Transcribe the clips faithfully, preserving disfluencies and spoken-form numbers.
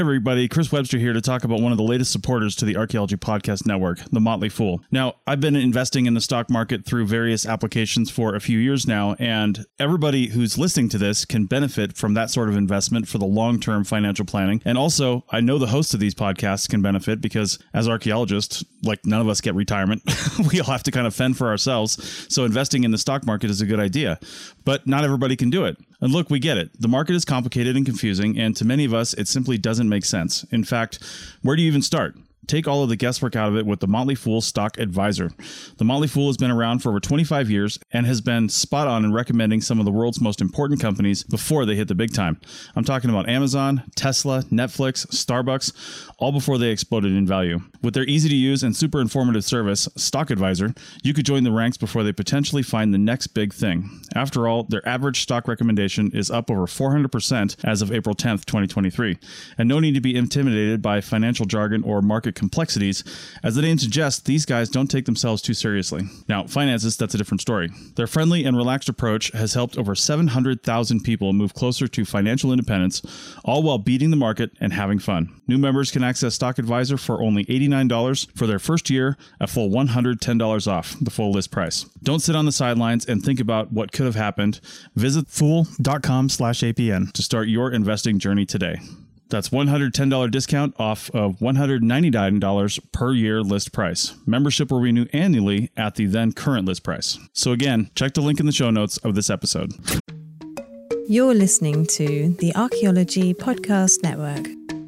Everybody, Chris Webster here to talk about one of the latest supporters to the Archaeology Podcast Network, The Motley Fool. Now, I've been investing in the stock market through various applications for a few years now, and everybody who's listening to this can benefit from that sort of investment for the long-term financial planning. And also, I know the hosts of these podcasts can benefit because as archaeologists, like none of us get retirement. We all have to kind of fend for ourselves. So investing in the stock market is a good idea, but not everybody can do it. And look, we get it. The market is complicated and confusing, and to many of us, it simply doesn't make sense. In fact, where do you even start? Take all of the guesswork out of it with the Motley Fool Stock Advisor. The Motley Fool has been around for over twenty-five years and has been spot on in recommending some of the world's most important companies before they hit the big time. I'm talking about Amazon, Tesla, Netflix, Starbucks, all before they exploded in value. With their easy to use and super informative service, Stock Advisor, you could join the ranks before they potentially find the next big thing. After all, their average stock recommendation is up over four hundred percent as of April tenth, twenty twenty-three. And no need to be intimidated by financial jargon or market complexities. As the name suggests, these guys don't take themselves too seriously. Now, finances, that's a different story. Their friendly and relaxed approach has helped over seven hundred thousand people move closer to financial independence, all while beating the market and having fun. New members can access Stock Advisor for only eighty-nine dollars for their first year, a full one hundred ten dollars off the full list price. Don't sit on the sidelines and think about what could have happened. Visit fool.com slash APN to start your investing journey today. That's one hundred ten dollars discount off of one hundred ninety-nine dollars per year list price. Membership will renew annually at the then current list price. So again, check the link in the show notes of this episode. You're listening to the Archaeology Podcast Network.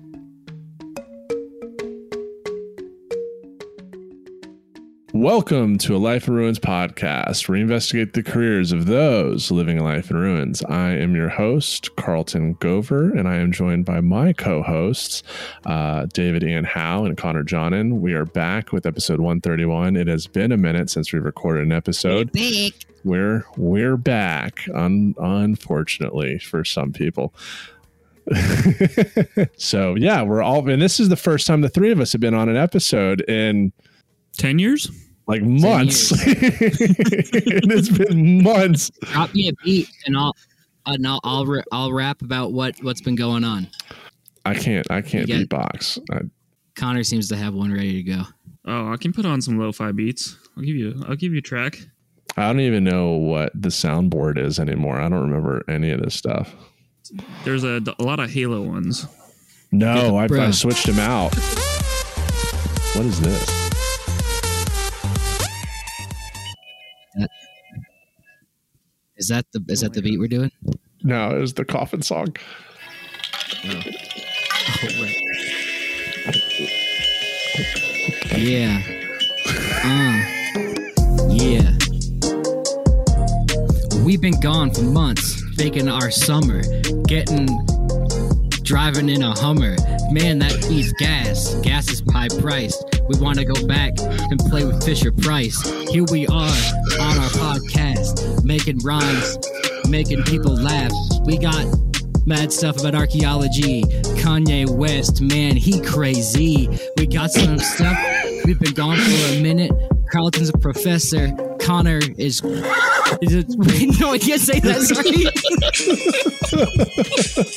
Welcome to a Life in Ruins podcast, where we investigate the careers of those living a life in ruins. I am your host, Carlton Gover, and I am joined by my co-hosts, uh, David Ian Howe and Connor Johnen. We are back with episode one thirty-one. It has been a minute since we recorded an episode. We're back. We're, we're back, un- unfortunately, for some people. So, yeah, we're all, and this is the first time the three of us have been on an episode in ten years? Like months. It's been months. Drop me a beat and I'll and I'll I'll, ra- I'll rap about what what's been going on. I can't I can't get, beatbox. I, Connor seems to have one ready to go. Oh, I can put on some lo-fi beats. I'll give you I'll give you a track. I don't even know what the soundboard is anymore. I don't remember any of this stuff. There's a, a lot of Halo ones. No, I, I switched them out. What is this? Is that the is that the beat we're doing? No, it was the coffin song. Oh, oh right. Yeah. Uh. Yeah. We've been gone for months, faking our summer, getting driving in a Hummer. Man, that needs gas. Gas is high priced. We want to go back and play with Fisher Price. Here we are on our podcast, making rhymes, making people laugh. We got mad stuff about archaeology. Kanye West, man, he crazy. We got some stuff. We've been gone for a minute. Carlton's a professor. Connor is... is it, wait, no, I can't say that. Sorry.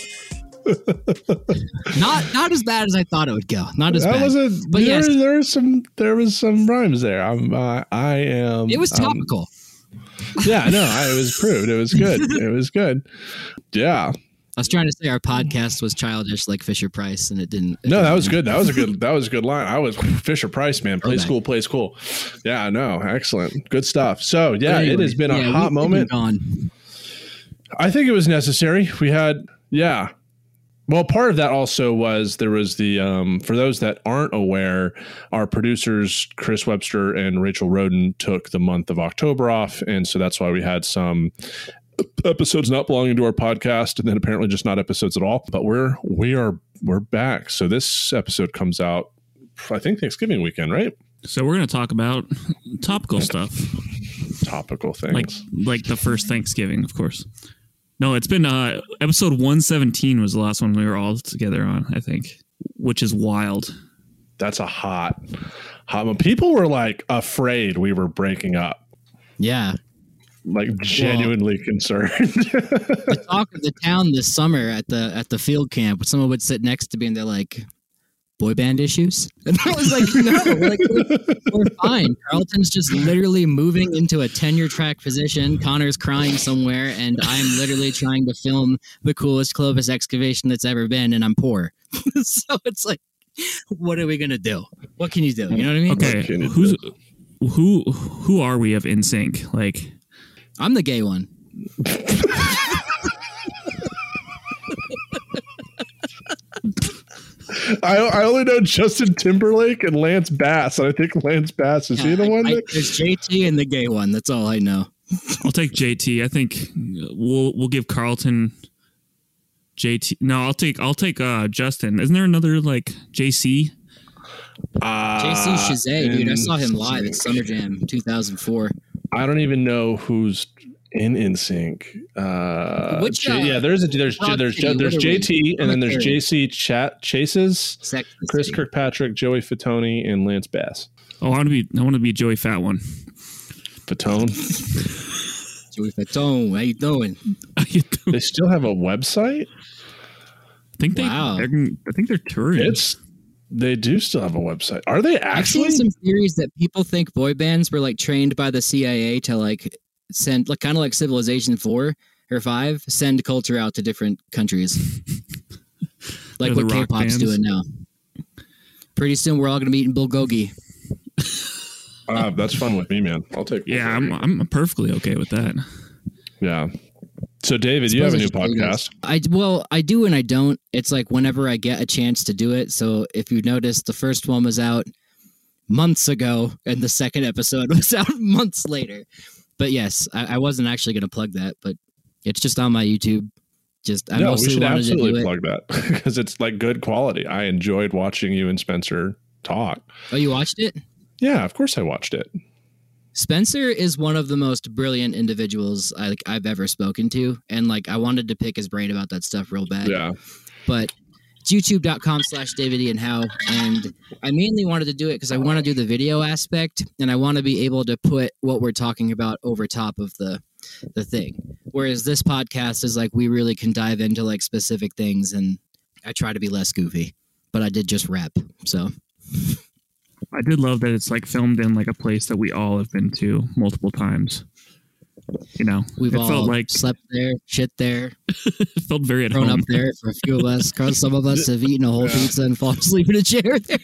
not not as bad as I thought it would go. Not as that bad. Wasn't, but there, yes, there was some there was some rhymes there. I'm uh, I am. It was topical. Um, yeah, no, I, it was proved. It was good. It was good. Yeah. I was trying to say our podcast was childish like Fisher Price, and it didn't. It no, didn't that was good. That was a good. That was a good line. I was Fisher Price, man. Play okay. school, play school. Yeah, no, excellent, good stuff. So yeah, anyway, it has been a yeah, hot we, moment. I think it was necessary. We had, yeah. Well, part of that also was there was the, um, for those that aren't aware, our producers, Chris Webster and Rachel Roden, took the month of October off. And so that's why we had some episodes not belonging to our podcast, and then apparently just not episodes at all. But we're, we are, we're back. So this episode comes out, I think, Thanksgiving weekend, right? So we're going to talk about topical stuff. Topical things. Like, like the first Thanksgiving, of course. No, it's been uh, episode one seventeen was the last one we were all together on, I think, which is wild. That's a hot, hot one. People were like afraid we were breaking up. Yeah. like genuinely well, concerned. The talk of the town this summer at the at the field camp, someone would sit next to me and they're like, boy band issues? And I was like, no, like, we're, we're fine. Carlton's just literally moving into a tenure track position. Connor's crying somewhere, and I'm literally trying to film the coolest Clovis excavation that's ever been, and I'm poor. So it's like, what are we gonna do? What can you do? You know what I mean? Okay, who's who? Who are we of N Sync? Like, I'm the gay one. I I only know Justin Timberlake and Lance Bass, and I think Lance Bass is yeah, he the I, one? I, That... There's J T and the gay one. That's all I know. I'll take J T. I think we'll we'll give Carlton J T. No, I'll take I'll take uh, Justin. Isn't there another like J C? Uh, J C Chazet, dude. I saw him live at Summer Jam two thousand four. I don't even know who's in N Sync. Uh, Which, J- uh, yeah, there's a there's there's there's, City, there's J T, and then there's City. J C Chat Chases, Sex Chris City. Kirkpatrick, Joey Fatone, and Lance Bass. Oh, I want to be I want to be Joey Fat One. Fatone. Joey Fatone, how you doing? How you doing? They still have a website. I think they. Wow. they're- I think they're touring. It's they do still have a website. Are they I've seen actually? some theories that people think boy bands were like trained by the C I A to like send, like kind of like Civilization four or five, send culture out to different countries, like They're what the rock K-pop's bands. doing now. Pretty soon, we're all going to be eating bulgogi. Uh, that's fun with me, man. I'll take. Yeah, I'm I'm perfectly okay with that. Yeah. So, David, you have a new podcast. I well, I do and I don't. It's like whenever I get a chance to do it. So if you notice, the first one was out months ago, and the second episode was out months later. But yes, I, I wasn't actually going to plug that, but it's just on my YouTube. Just I No, we mostly should wanted to do absolutely it. plug that because it's like good quality. I enjoyed watching you and Spencer talk. Oh, you watched it? Yeah, of course I watched it. Spencer is one of the most brilliant individuals I, like, I've ever spoken to. And like, I wanted to pick his brain about that stuff real bad. Yeah. But it's youtube.com slash David Ian Howe. And I mainly wanted to do it because I want to do the video aspect and I want to be able to put what we're talking about over top of the, the thing. Whereas this podcast is like, we really can dive into like specific things and I try to be less goofy, but I did just rap. So I did love that it's like filmed in like a place that we all have been to multiple times. You know, we've it all felt like slept there, shit there, it felt very at grown home. up there for a few of us. Cause some of us have eaten a whole Yeah. pizza and fallen asleep in a chair there.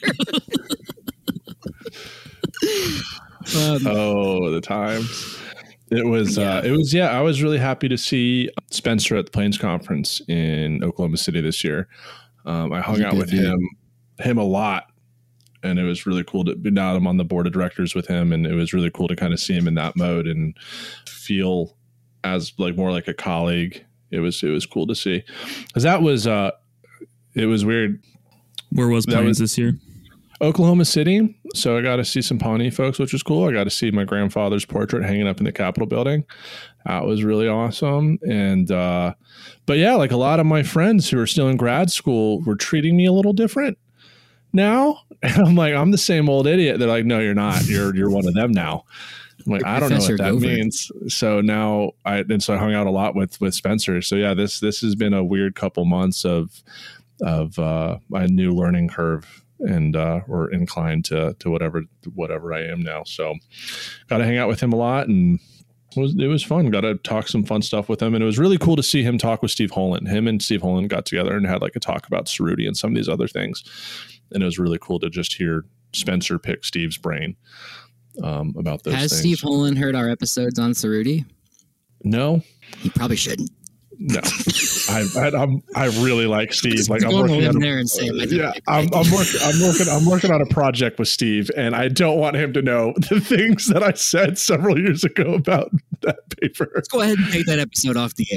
um, Oh, the times. It was, yeah. Uh, it was, yeah, I was really happy to see Spencer at the Plains Conference in Oklahoma City this year. Um, I hung You out did, with dude. him, him a lot. And it was really cool to be now I'm on the board of directors with him. And it was really cool to kind of see him in that mode and feel as like more like a colleague. It was, it was cool to see. Cause that was, uh, it was weird. Where was That Plains was- this year? Oklahoma City. So I got to see some Pawnee folks, which was cool. I got to see my grandfather's portrait hanging up in the Capitol building. That was really awesome. And, uh, but yeah, like a lot of my friends who are still in grad school were treating me a little different now. And I'm like, I'm the same old idiot. They're like, no, you're not. You're, you're one of them now. I'm like, You're I don't know Professor what that Gopher. means. So now I, and so I hung out a lot with, with Spencer. So yeah, this, this has been a weird couple months of, of, uh, my new learning curve. And uh, we're inclined to to whatever whatever I am now. So got to hang out with him a lot, and it was it was fun. Got to talk some fun stuff with him, and it was really cool to see him talk with Steve Holland. Him and Steve Holland got together and had like a talk about Cerruti and some of these other things, and it was really cool to just hear Spencer pick Steve's brain um, about those Has things. Steve Holland heard our episodes on Cerruti? No, He probably shouldn't. no, I I, I'm, I really like Steve. Like I'm Go working in on a- there and say, "I did yeah, it." I'm, I'm working. I'm working. I'm working on a project with Steve, and I don't want him to know the things that I said several years ago about that paper. Let's go ahead and take that episode off the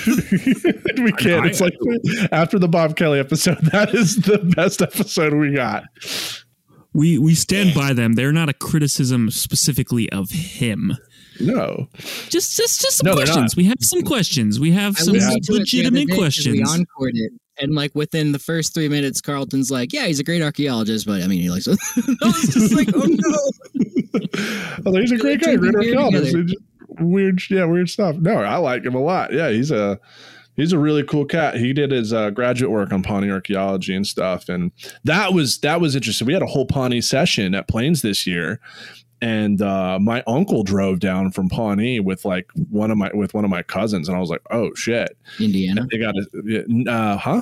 air. We can't. I- It's like after the Bob Kelly episode, that is the best episode we got. We we stand by them. They're not a criticism specifically of him. No, Just just just some No, they're questions. not. We have some questions. We have I some listened to it the other legitimate day 'cause questions. We encored it, and like within the first three minutes, Carlton's like, "Yeah, he's a great archaeologist," but I mean, he likes. I was just like, "Oh no!" I was like, he's a great guy, Drinking great beer archaeologist. together. weird, yeah, weird stuff. No, I like him a lot. Yeah, he's a he's a really cool cat. He did his uh, graduate work on Pawnee archaeology and stuff, and that was that was interesting. We had a whole Pawnee session at Plains this year, and uh, my uncle drove down from Pawnee with like one of my with one of my cousins, and I was like, oh shit, Indiana. They got a uh, huh.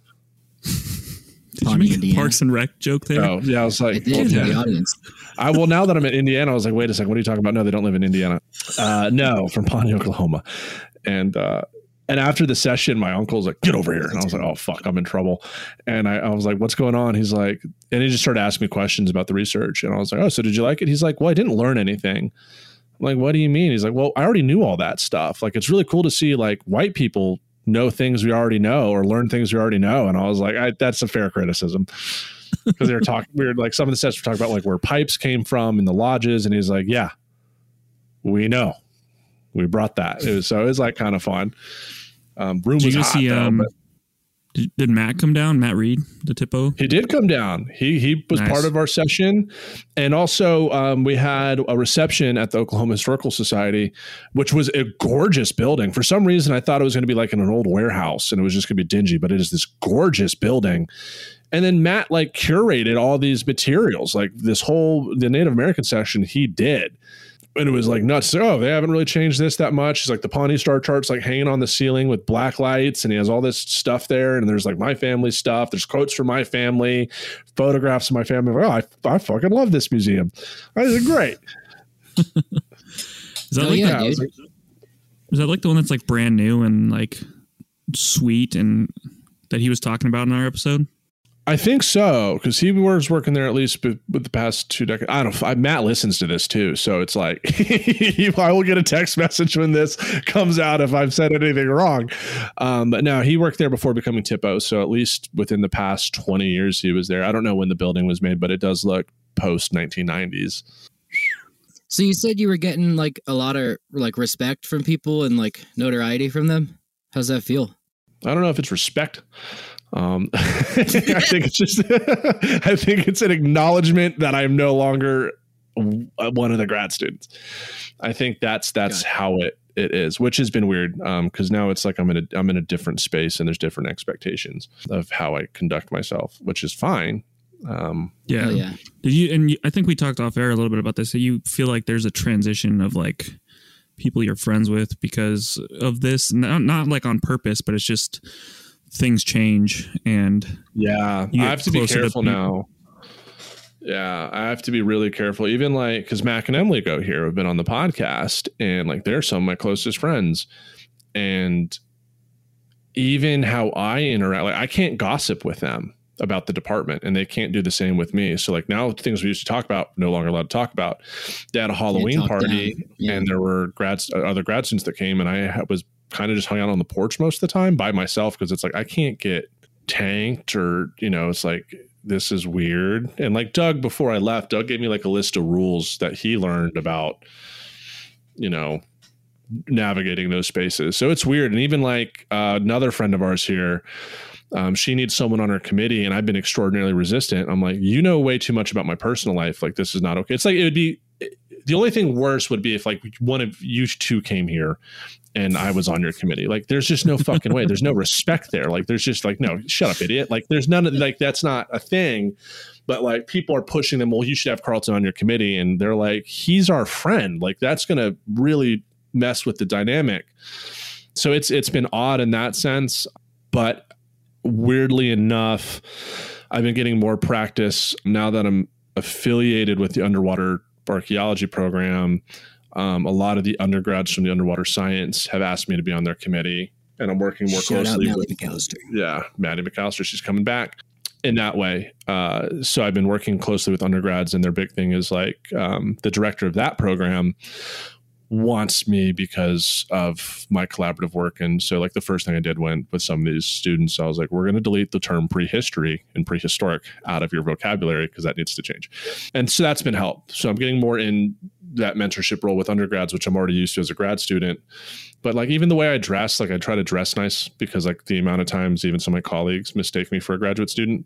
Did Pawnee, you make Indiana. A Parks and Rec joke there? Oh, yeah. I was like, I did, yeah. The audience. I well, now that I'm in Indiana, I was like, wait a second, what are you talking about? No, they don't live in Indiana. Uh, no, from Pawnee, Oklahoma. And uh, and after the session, my uncle's like, get over here. And I was like, oh fuck, I'm in trouble. And I, I was like, what's going on? He's like, and he just started asking me questions about the research. And I was like, oh, so did you like it? He's like, well, I didn't learn anything. I'm like, what do you mean? He's like, well, I already knew all that stuff. Like, it's really cool to see like white people know things we already know or learn things we already know. And I was like, I, that's a fair criticism, because they were talking, we were like, some of the sets were talking about like where pipes came from in the lodges. And he's like, yeah, we know, we brought that. It was, so it was like kind of fun. Um, room did was you hot see, though, um, but did, did Matt come down? Matt Reed, the Tipo? He did come down. He he was nice. Part of our session. And also um, we had a reception at the Oklahoma Historical Society, which was a gorgeous building. For some reason, I thought it was going to be like in an old warehouse and it was just going to be dingy, but it is this gorgeous building. And then Matt like curated all these materials, like this whole, the Native American section he did. And it was like nuts. Oh, they haven't really changed this that much. It's like the Pawnee Star chart's like hanging on the ceiling with black lights, and he has all this stuff there. And there's like my family stuff. There's quotes from my family, photographs of my family. Oh, I, I fucking love this museum. I think great. Is that oh, like yeah, that? Dude. Is that like the one that's like brand new and like sweet and that he was talking about in our episode? I think so, because he was working there at least with the past two decades. I don't know. I, Matt listens to this too, so it's like I will get a text message when this comes out if I've said anything wrong. Um, but no, he worked there before becoming Tipo, so at least within the past twenty years he was there. I don't know when the building was made, but it does look post nineteen nineties. So you said you were getting like a lot of like respect from people and like notoriety from them. How's that feel? I don't know if it's respect. Um, I think it's just, I think it's an acknowledgement that I'm no longer one of the grad students. I think that's, that's how it, it is, which has been weird. Um, cause now it's like, I'm in a, I'm in a different space and there's different expectations of how I conduct myself, which is fine. Um, yeah. Oh, yeah. Did you, and you, I think we talked off air a little bit about this. So you feel like there's a transition of like people you're friends with because of this, not, not like on purpose, but it's just, things change and yeah, I have to be careful now. Yeah, I have to be really careful. Even like, because Mac and Emily go here, have been on the podcast, and like they're some of my closest friends. And even how I interact, like I can't gossip with them about the department, and they can't do the same with me. So like now things we used to talk about, no longer allowed to talk about. They had a Halloween party, yeah. and there were grads, other grad students that came, and I was kind of just hung out on the porch most of the time by myself, because it's like I can't get tanked, or you know, it's like this is weird. And like Doug, before I left, Doug gave me like a list of rules that he learned about, you know, navigating those spaces. So it's weird. And even like uh, another friend of ours here, um, she needs someone on her committee, and I've been extraordinarily resistant. I'm like, you know way too much about my personal life. Like, this is not okay. It's like, it would be, the only thing worse would be if like one of you two came here and I was on your committee. Like, there's just no fucking way. There's no respect there. Like, there's just like, no, shut up, idiot. Like, there's none of, like, that's not a thing. But like, people are pushing them, well, you should have Carlton on your committee. And they're like, he's our friend. Like, that's going to really mess with the dynamic. So it's, it's been odd in that sense. But weirdly enough, I've been getting more practice now that I'm affiliated with the underwater archaeology program. Um, a lot of the undergrads from the underwater science have asked me to be on their committee, and I'm working more Shout closely out with McAllister. Yeah, Maddie McAllister. She's coming back in that way. Uh, so I've been working closely with undergrads, and their big thing is like um, the director of that program wants me because of my collaborative work. And so like the first thing I did went with some of these students, I was like, we're going to delete the term prehistory and prehistoric out of your vocabulary, because that needs to change. And so that's been helped. So I'm getting more in that mentorship role with undergrads, which I'm already used to as a grad student. But like, even the way I dress, like I try to dress nice, because like the amount of times even some of my colleagues mistake me for a graduate student.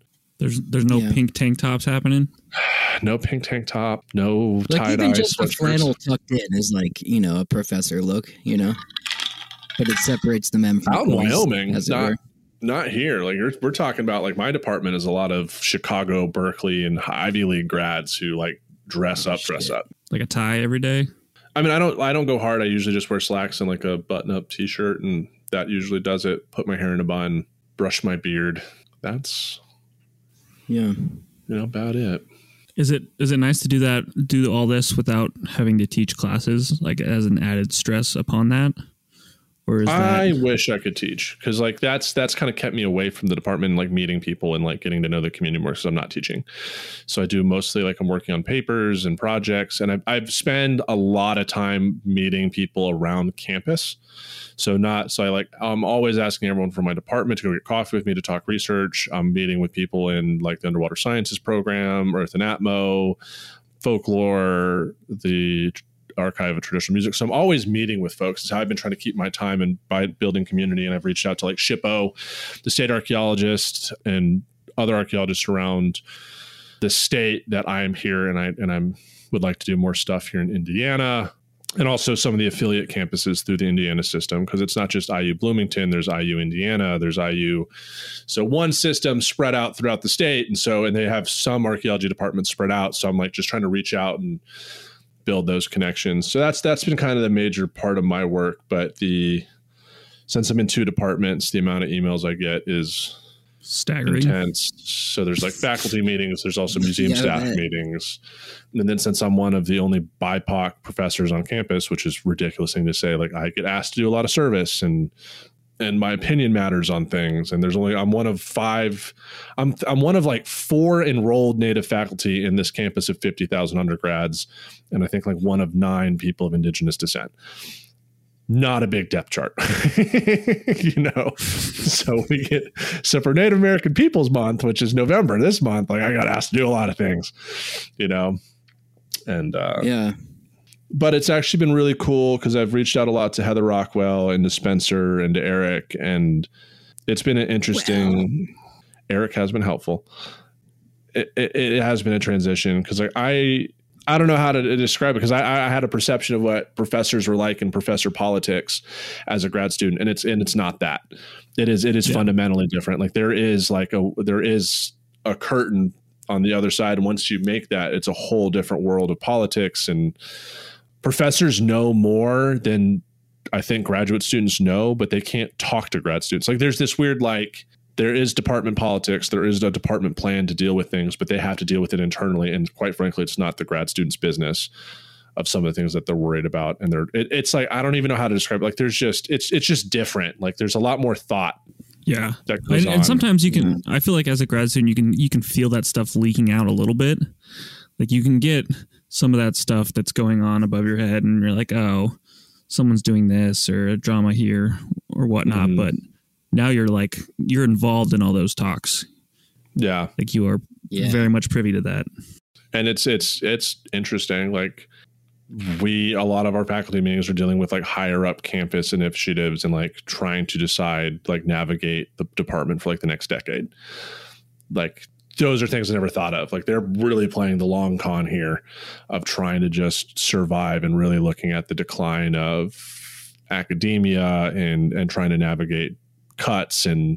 There's there's no Yeah. pink tank tops happening. No pink tank top, no Like tie dye. even just the flannel tucked in is like, you know, a professor look, you know. But it separates the men from Out in the boys, Wyoming, as it not were. not here. Like you're, we're talking about, like my department is a lot of Chicago, Berkeley, and Ivy League grads who like dress Oh, up, dress shit. up. Like a tie every day. I mean, I don't I don't go hard. I usually just wear slacks and like a button up t shirt, and that usually does it. Put my hair in a bun, brush my beard. That's Yeah. you know about it. Is it is it nice to do that? Do all this without having to teach classes, like as an added stress upon that, or is I that? wish I could teach, because like that's that's kind of kept me away from the department and like meeting people and like getting to know the community more, because I'm not teaching. So I do mostly like I'm working on papers and projects, and I, I've spent a lot of time meeting people around campus. So not so I like I'm always asking everyone from my department to go get coffee with me to talk research. I'm meeting with people in like the underwater sciences program, Earth and Atmo, folklore, the archive of traditional music. So I'm always meeting with folks. It's how I've been trying to keep my time and by building community. And I've reached out to like SHPO, the state archaeologist, and other archaeologists around the state that I am here, and I and I'm would like to do more stuff here in Indiana. And also some of the affiliate campuses through the Indiana system, because it's not just I U Bloomington, there's I U Indiana, there's I U. So one system spread out throughout the state. And so, and they have some archaeology departments spread out. So I'm like just trying to reach out and build those connections. So that's, that's been kind of the major part of my work. But the, since I'm in two departments, the amount of emails I get is Staggering. intense. So there's like faculty meetings, there's also museum Yeah, staff man. meetings. And then since I'm one of the only B I P O C professors on campus, which is a ridiculous thing to say, like I get asked to do a lot of service, and and my opinion matters on things. And there's only I'm one of five I'm I'm one of like four enrolled native faculty in this campus of fifty thousand undergrads, and I think like one of nine people of indigenous descent. Not a big depth chart, you know. So we get so for Native American Peoples Month, which is November this month, like I got asked to do a lot of things, you know. And uh, Yeah. but it's actually been really cool because I've reached out a lot to Heather Rockwell and to Spencer and to Eric, and it's been an interesting. Eric has been helpful. It, it, it has been a transition because like I. I don't know how to describe it, because I, I had a perception of what professors were like in professor politics as a grad student, and it's and it's not that. It is it is Yeah. fundamentally different. Like there is like a there is a curtain on the other side, and once you make that, it's a whole different world of politics. And professors know more than I think graduate students know, but they can't talk to grad students. Like there's this weird like. There is department politics. There is a department plan to deal with things, but they have to deal with it internally. And quite frankly, it's not the grad student's business of some of the things that they're worried about. And they're, it, it's like, I don't even know how to describe it. Like there's just, it's, it's just different. Like there's a lot more thought Yeah. that goes And, on. and sometimes you can, I feel like as a grad student, you can, you can feel that stuff leaking out a little bit. Like you can get some of that stuff that's going on above your head, and you're like, oh, someone's doing this or a drama here or whatnot. Mhm. But now you're like, you're involved in all those talks. yeah. Like you are Yeah. very much privy to that. And it's, it's, it's interesting. Like we, a lot of our faculty meetings are dealing with like higher up campus initiatives and like trying to decide, like navigate the department for like the next decade. Like those are things I never thought of. Like they're really playing the long con here of trying to just survive and really looking at the decline of academia and, and trying to navigate cuts. And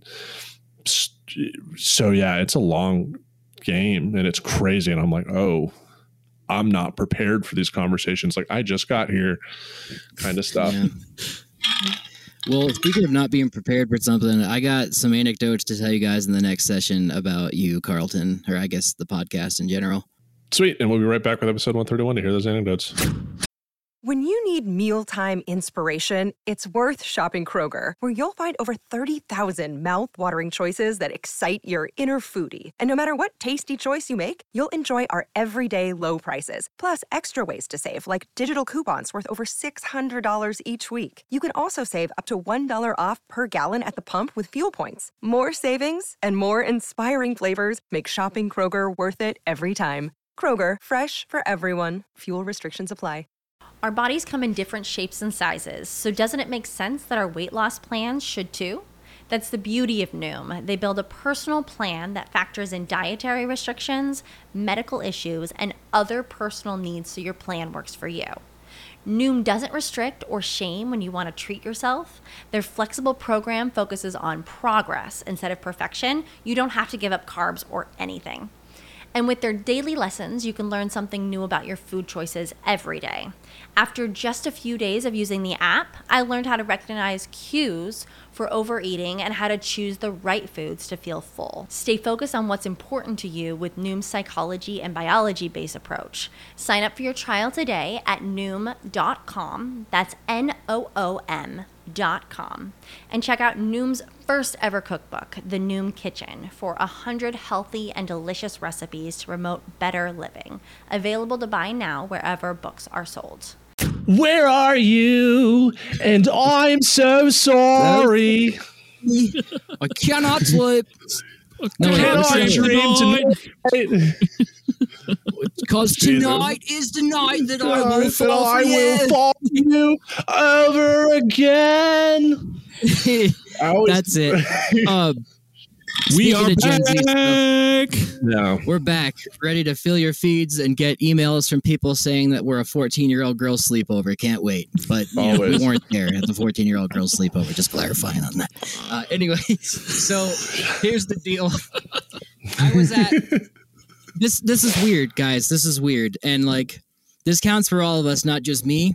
so, yeah, it's a long game and it's crazy. And I'm like, oh, I'm not prepared for these conversations. Like I just got here kind of stuff. Yeah. Well, speaking of not being prepared for something, I got some anecdotes to tell you guys in the next session about you, Carlton, or I guess the podcast in general. Sweet. And we'll be right back with episode one thirty-one to hear those anecdotes. When you need mealtime inspiration, it's worth shopping Kroger, where you'll find over thirty thousand mouth-watering choices that excite your inner foodie. And no matter what tasty choice you make, you'll enjoy our everyday low prices, plus extra ways to save, like digital coupons worth over six hundred dollars each week. You can also save up to one dollar off per gallon at the pump with fuel points. More savings and more inspiring flavors make shopping Kroger worth it every time. Kroger, fresh for everyone. Fuel restrictions apply. Our bodies come in different shapes and sizes, so doesn't it make sense that our weight loss plans should too? That's the beauty of Noom. They build a personal plan that factors in dietary restrictions, medical issues, and other personal needs so your plan works for you. Noom doesn't restrict or shame when you want to treat yourself. Their flexible program focuses on progress instead of perfection. You don't have to give up carbs or anything. And with their daily lessons, you can learn something new about your food choices every day. After just a few days of using the app, I learned how to recognize cues for overeating and how to choose the right foods to feel full. Stay focused on what's important to you with Noom's psychology and biology-based approach. Sign up for your trial today at noom dot com. That's N O O M dot com. And check out Noom's first ever cookbook, The Noom Kitchen, for one hundred healthy and delicious recipes to promote better living. Available to buy now wherever books are sold. Where are you? And I'm so sorry. I cannot sleep. No, Cannot wait, dream tonight. Because tonight is the night that I will That fall I for will you. fall for you over again. That's it. Um, We speaking are of Gen Z stuff, back. No. we're back, ready to fill your feeds and get emails from people saying that we're a fourteen-year-old girl sleepover. Can't wait. But you know, we Always. weren't there at the fourteen-year-old girl sleepover. Just clarifying on that. Uh, anyway, so here's the deal. I was at this. This is weird, guys. This is weird, and like this counts for all of us, not just me.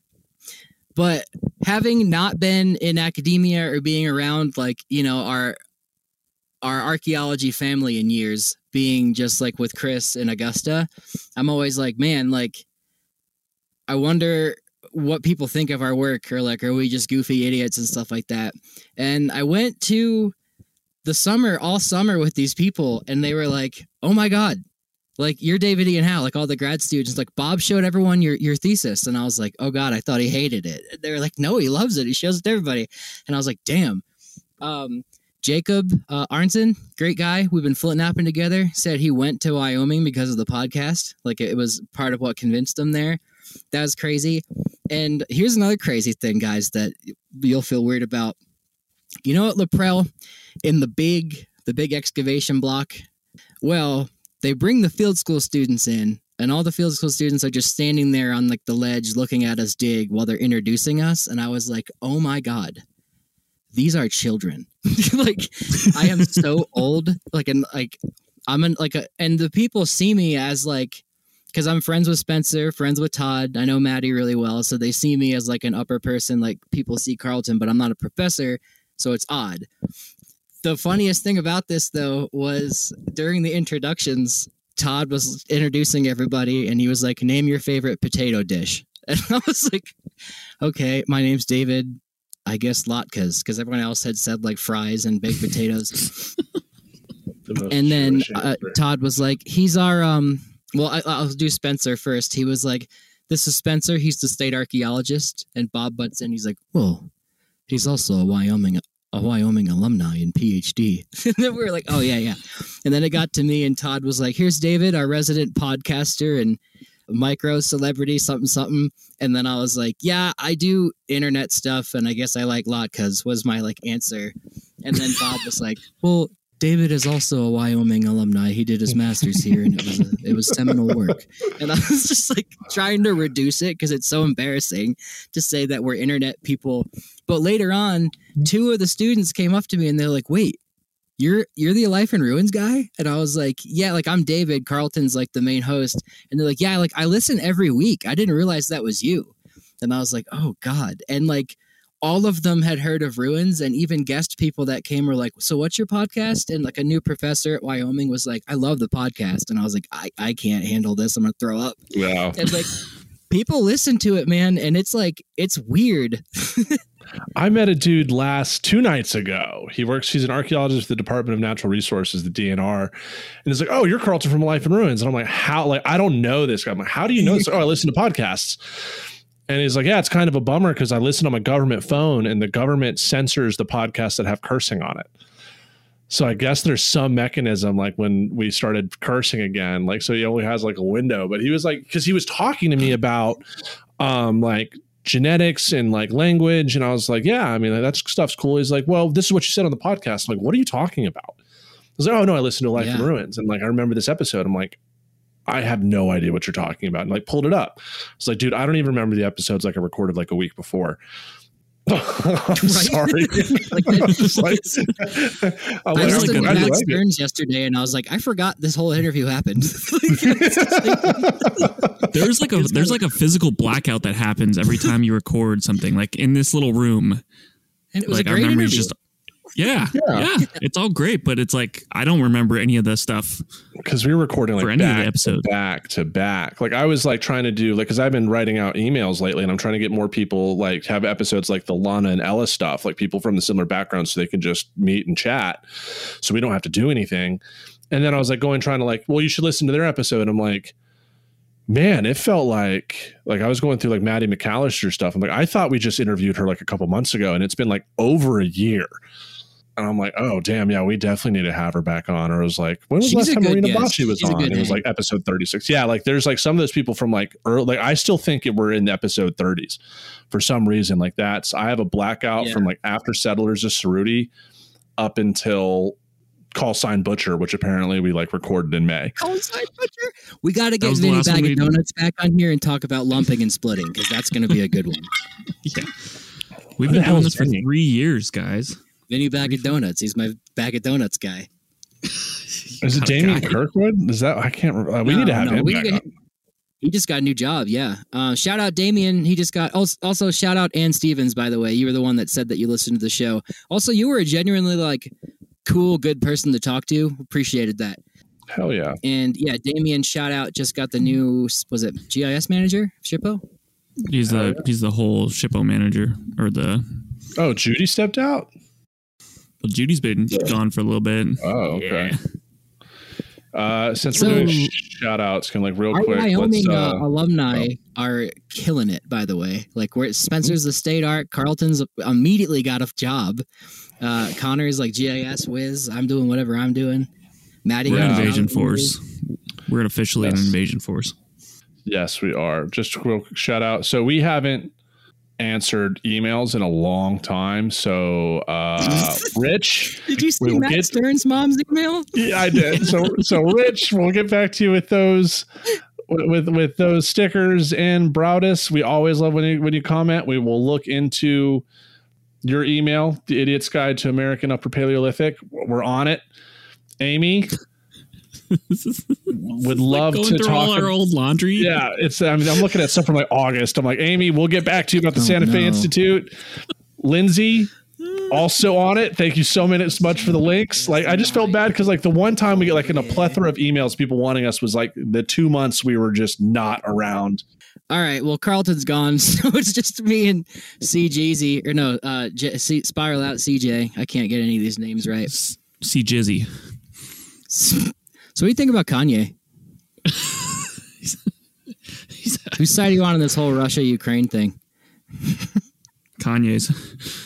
But having not been in academia or being around, like you know, our our archaeology family in years, being just like with Chris and Augusta, I'm always like, man, like, I wonder what people think of our work, or like, are we just goofy idiots and stuff like that? And I went to the summer, all summer with these people, and they were like, oh my God, like, you're David Ian Howe, like all the grad students, like Bob showed everyone your, your thesis. And I was like, oh God, I thought he hated it. And they were like, no, he loves it. He shows it to everybody. And I was like, damn. Um, Jacob uh, Arnson, great guy. We've been flip-napping together. Said he went to Wyoming because of the podcast. Like it was part of what convinced him there. That was crazy. And here's another crazy thing, guys, that you'll feel weird about. You know, at Laprelle, in the big, the big excavation block, well, they bring the field school students in, and all the field school students are just standing there on like the ledge looking at us dig while they're introducing us. And I was like, oh my God. These are children. Like, I am so old. Like, and like, I'm in like a, and the people see me as like, because I'm friends with Spencer, friends with Todd. I know Maddie really well, so they see me as like an upper person. Like people see Carlton, but I'm not a professor, so it's odd. The funniest thing about this, though, was during the introductions, Todd was introducing everybody, and he was like, "Name your favorite potato dish," and I was like, "Okay, my name's David. I guess latkes," because everyone else had said like fries and baked potatoes. The And then Jewish uh, answer. Todd was like, he's our, um, well, I, I'll do Spencer first. He was like, this is Spencer. He's the state archaeologist. And Bob butts in. He's like, well, he's also a Wyoming, a Wyoming alumni and P H D. And then we were like, oh, yeah, yeah. And then it got to me, and Todd was like, here's David, our resident podcaster and micro celebrity, something, something. And then I was like, yeah, I do internet stuff, and I guess I like latkes, was my like answer. And then Bob was like, well, David is also a Wyoming alumni. He did his master's here, and it was a, it was seminal work. And I was just like trying to reduce it because it's so embarrassing to say that we're internet people. But later on, two of the students came up to me and they're like, wait, you're you're the Life in Ruins guy? And I was like, yeah, like I'm David. Carlton's like the main host. And they're like, yeah, like I listen every week. I didn't realize that was you. And I was like, oh God. And like all of them had heard of Ruins, and even guest people that came were like, so what's your podcast? And like a new professor at Wyoming was like, I love the podcast. And I was like, I, I can't handle this. I'm going to throw up. Wow. And like people listen to it, man. And it's like, it's weird. I met a dude last two nights ago. He works, he's an archaeologist at the Department of Natural Resources, the D N R. And he's like, oh, you're Carlton from Life in Ruins. And I'm like, how? Like, I don't know this guy. I'm like, how do you know this? Oh, I listen to podcasts. And he's like, yeah, it's kind of a bummer because I listen on my government phone and the government censors the podcasts that have cursing on it. So I guess there's some mechanism, like when we started cursing again, like, so he only has like a window. But he was like, because he was talking to me about um, like genetics and like language. And I was like, yeah, I mean, that stuff's cool. He's like, well, this is what you said on the podcast. I'm like, what are you talking about? I was like, oh no, I listened to Life Yeah. in Ruins. And like, I remember this episode. I'm like, I have no idea what you're talking about. And like pulled it up. It's like, dude, I don't even remember the episodes like I recorded like a week before. I'm sorry. Like, Just like- I'm I like, listened I'm to glad you Matt like it. Stearns yesterday, and I was like, I forgot this whole interview happened. There's like a there's like a physical blackout that happens every time you record something, like in this little room. And it was Like a our great memory's interview. just yeah, Yeah. yeah, it's all great, but it's like I don't remember any of the stuff. Because we were recording like For any of the back to episodes. back to back. Like I was like trying to do like because I've been writing out emails lately, and I'm trying to get more people like have episodes like the Lana and Ella stuff, like people from the similar backgrounds, so they can just meet and chat, so we don't have to do anything. And then I was like going trying to like, well, you should listen to their episode. And I'm like, man, it felt like like I was going through like Maddie McAllister stuff. I'm like, I thought we just interviewed her like a couple months ago, and it's been like over a year. And I'm like, oh, damn, yeah, we definitely need to have her back on. Or I was like, when was the She's last a time good Marina guest. Bocci was She's a on? good It was name. like episode thirty-six. Yeah, like there's like some of those people from like early, like I still think it we're in the episode thirties for some reason. Like that's, I have a blackout Yeah. from like after Settlers of Cerruti up until Call Sign Butcher, which apparently we like recorded in May. Call Sign Butcher. We got to That get was the Vinny last one Bag we- of Donuts back on here and talk about lumping and splitting, because that's going to be a good one. Yeah, we've Who the been hell doing is this for Vinny? three years, guys. Vinny Bag of Donuts. He's my Bag of Donuts guy. Is it Got a Damien guy. Kirkwood? Is that, I can't, re- uh, we No, need to have no, him we back need to- on. He just got a new job. Yeah. Uh, shout out Damien. He just got also, also shout out Ann Stevens, by the way. You were the one that said that you listened to the show. Also, you were a genuinely like cool, good person to talk to. Appreciated that. Hell yeah. And yeah, Damien, shout out, just got the new, was it G I S manager, Shippo? He's the he's the whole Shippo manager, or the Oh, Judy stepped out? well, Judy's been gone for a little bit. Oh, okay. Uh, since So- we're doing shout outs, can like real Our quick, Wyoming let's, uh, uh, alumni are killing it, by the way. Like, we're Spencer's the state art. Carlton's immediately got a job. Uh, Connor's like G I S whiz. I'm doing whatever I'm doing. Maddie, We're Yeah. an got a invasion job. force. We're officially Yes. an invasion force. yes, we are. Just a real quick shout out. So we haven't answered emails in a long time. So, uh, Rich, Did you We see will Matt get- Stern's mom's email? yeah, I did. So, so Rich, we'll get back to you with those. With with those stickers and Browdus, we always love when you when you comment. We will look into your email, the Idiot's Guide to American Upper Paleolithic. We're on it. Amy would love Going to through talk. all our old laundry. Yeah, it's. I mean, I'm looking at stuff from like August. I'm like, Amy, we'll get back to you about the Oh, Santa Fe no. Institute. Lindsay, also on it. Thank you so much for the links. Like, I just felt bad because like the one time we get like in a plethora of emails, people wanting us was like the two months we were just not around. All right. Well, Carlton's gone, so it's just me and C Jeezy, or no, uh, J- C- Spiral Out C J. I can't get any of these names right. See Jizzy. So, what do you think about Kanye? He's Whose side are you on in this whole Russia Ukraine thing? Kanye's.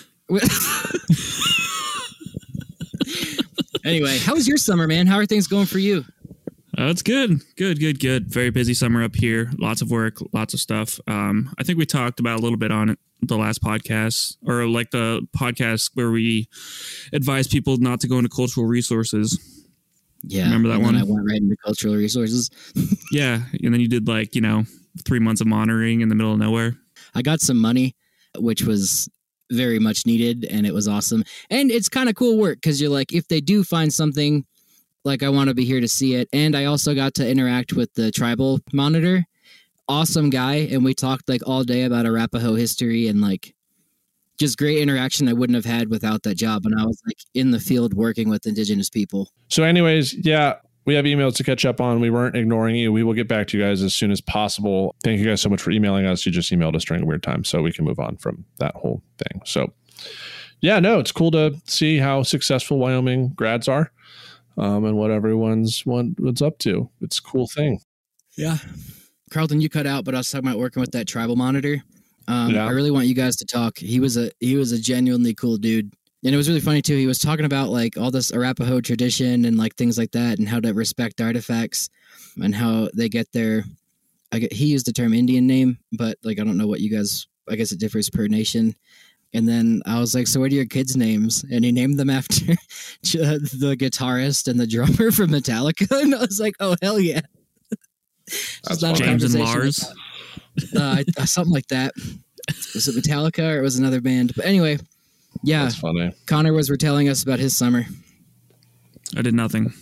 Anyway, how was your summer, man? How are things going for you? Uh, it's good, good, good, good. Very busy summer up here. Lots of work, lots of stuff. Um, I think we talked about a little bit on it the last podcast, or like the podcast where we advise people not to go into cultural resources. Yeah, Remember that and one? Then I went right into cultural resources. Yeah, and then you did like you know three months of monitoring in the middle of nowhere. I got some money, which was very much needed, and it was awesome. And it's kind of cool work because you're like, if they do find something, like I want to be here to see it. And I also got to interact with the tribal monitor. Awesome guy. And we talked like all day about Arapaho history and like just great interaction I wouldn't have had without that job. And I was like in the field working with indigenous people. So, anyways, yeah, we have emails to catch up on. We weren't ignoring you. We will get back to you guys as soon as possible. Thank you guys so much for emailing us. You just emailed us during a weird time, so we can move on from that whole thing. So, yeah, no, it's cool to see how successful Wyoming grads are. Um, and what everyone's one what's up to. It's a cool thing. Yeah. Carlton, you cut out, but I was talking about working with that tribal monitor. Um, Yeah. I really want you guys to talk. He was a he was a genuinely cool dude. And it was really funny too. He was talking about like all this Arapaho tradition and like things like that and how to respect artifacts and how they get their I get, he used the term Indian name, but like I don't know what you guys I guess it differs per nation. And then I was like, so what are your kids' names? And he named them after the guitarist and the drummer from Metallica. And I was like, oh, hell yeah. James and Lars. Like uh, something like that. Was it Metallica or it was another band? But anyway, yeah. That's funny. Connor was telling us about his summer. I did nothing.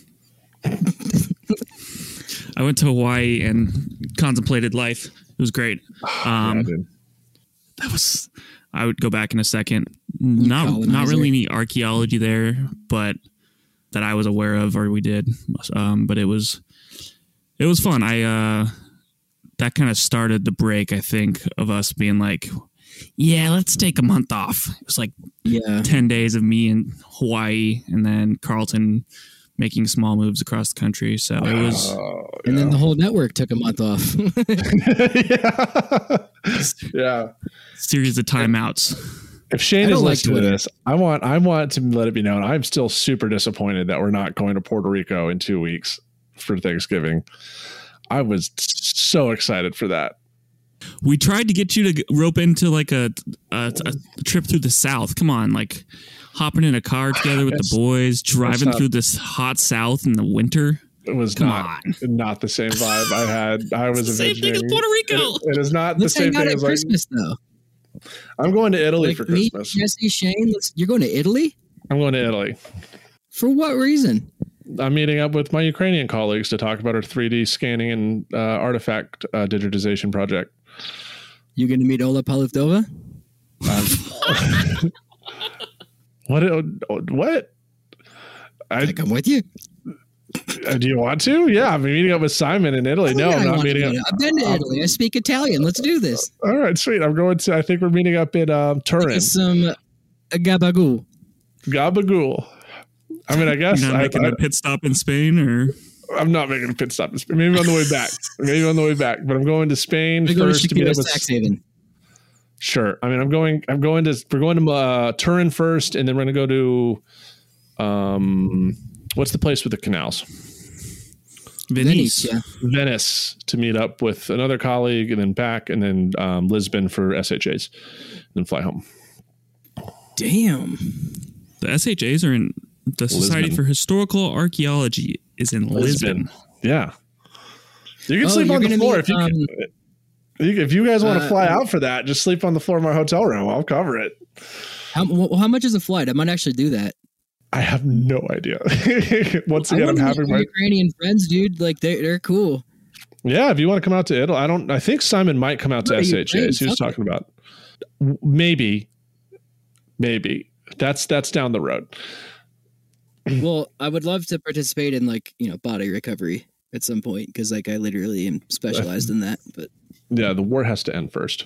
I went to Hawaii and contemplated life. It was great. Um, yeah, that was... I would go back in a second. Not colonizer. not really any archaeology there, but that I was aware of or we did. Um, but it was it was fun. I uh, that kind of started the break, I think, of us being like, yeah, let's take a month off. It was like yeah. ten days of me in Hawaii and then Carlton making small moves across the country. So it was. Oh, and yeah. then the whole network took a month off. yeah. yeah. Series of timeouts. If Shane I is don't like listening to Twitter. this, I want I want to let it be known I'm still super disappointed that we're not going to Puerto Rico in two weeks for Thanksgiving. I was so excited for that. We tried to get you to rope into like a, a, a trip through the South. Come on, like hopping in a car together with That's- the boys, driving not- through this hot South in the winter. It was Come not on. not the same vibe I had. I was Same thing as envisioning. Puerto Rico. It, it is not Let's the same hang out thing at as like Christmas, though. I'm going to Italy Like for me, Christmas. Jesse, Shane. Let's, you're going to Italy? I'm going to Italy. For what reason? I'm meeting up with my Ukrainian colleagues to talk about our three D scanning and uh, artifact uh, digitization project. You going to meet Ola Palutova? Um, what? What? I, I come with you. uh, do you want to? Yeah, I'm meeting up with Simon in Italy. Oh, no, yeah, I'm I not want to meeting up. meet him. I've been to Italy. I speak Italian. Let's do this. All right, sweet. I'm going to. I think we're meeting up in um, Turin. Get some uh, gabagool. Gabagool. I mean, I guess You're not I, making I, a pit stop in Spain, or I'm not making a pit stop. Maybe on the way back. Maybe on the way back. But I'm going to Spain We go to first to meet Shakira up with. Saxhaven. Sure. I mean, I'm going. I'm going to. We're going to uh, Turin first, and then we're going to go to. Um, what's the place with the canals? Venice. Venice, yeah. Venice to meet up with another colleague, and then back, and then um, Lisbon for S H As, and then fly home. Damn. The S H As are in the Society Lisbon. for Historical Archaeology is in Lisbon. Yeah. You can Oh, sleep you're on the gonna floor meet, if you um, can. You- If you guys want to uh, fly out for that, just sleep on the floor of my hotel room. I'll cover it. How, well, how much is a flight? I might actually do that. I have no idea. Once I again, I'm want to meet having your my Ukrainian friends, dude. Like they're they're cool. yeah. If you want to come out to Italy, I don't. I think Simon might come out to What are S you H playing? As. He was Fuck talking about maybe, maybe that's that's down the road. Well, I would love to participate in like you know body recovery at some point because like I literally am specialized in that. But Yeah, the war has to end first.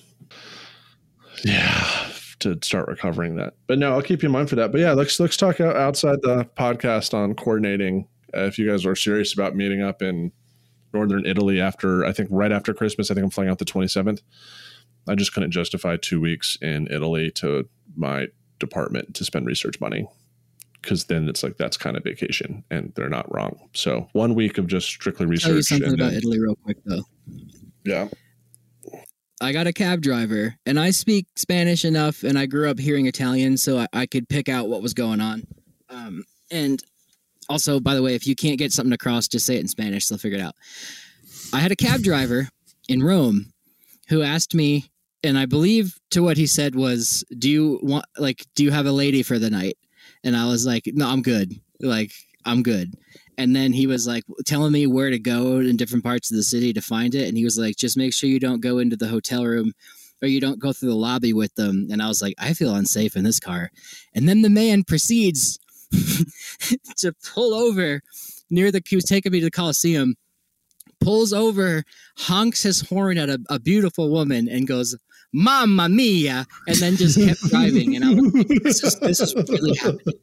Yeah, to start recovering that. But no, I'll keep you in mind for that. But yeah, let's let's talk out- outside the podcast on coordinating. Uh, if you guys are serious about meeting up in northern Italy after, I think right after Christmas, I think I'm flying out the twenty-seventh. I just couldn't justify two weeks in Italy to my department to spend research money. Because then it's like that's kind of vacation, and they're not wrong. So one week of just strictly research. tell you something and about then- Italy real quick though. yeah. I got a cab driver, and I speak Spanish enough, and I grew up hearing Italian, so I, I could pick out what was going on. Um, and also, by the way, if you can't get something across, just say it in Spanish. They'll figure it out. I had a cab driver in Rome who asked me, and I believe to what he said was, "Do you want like, do you have a lady for the night?" And I was like, "No, I'm good. Like, I'm good." And then he was like telling me where to go in different parts of the city to find it. And he was like, just make sure you don't go into the hotel room or you don't go through the lobby with them. And I was like, I feel unsafe in this car. And then the man proceeds to pull over near the, he was taking me to the Coliseum, pulls over, honks his horn at a, a beautiful woman and goes, "Mamma mia," and then just kept driving. And I was like, this is, this is really happening.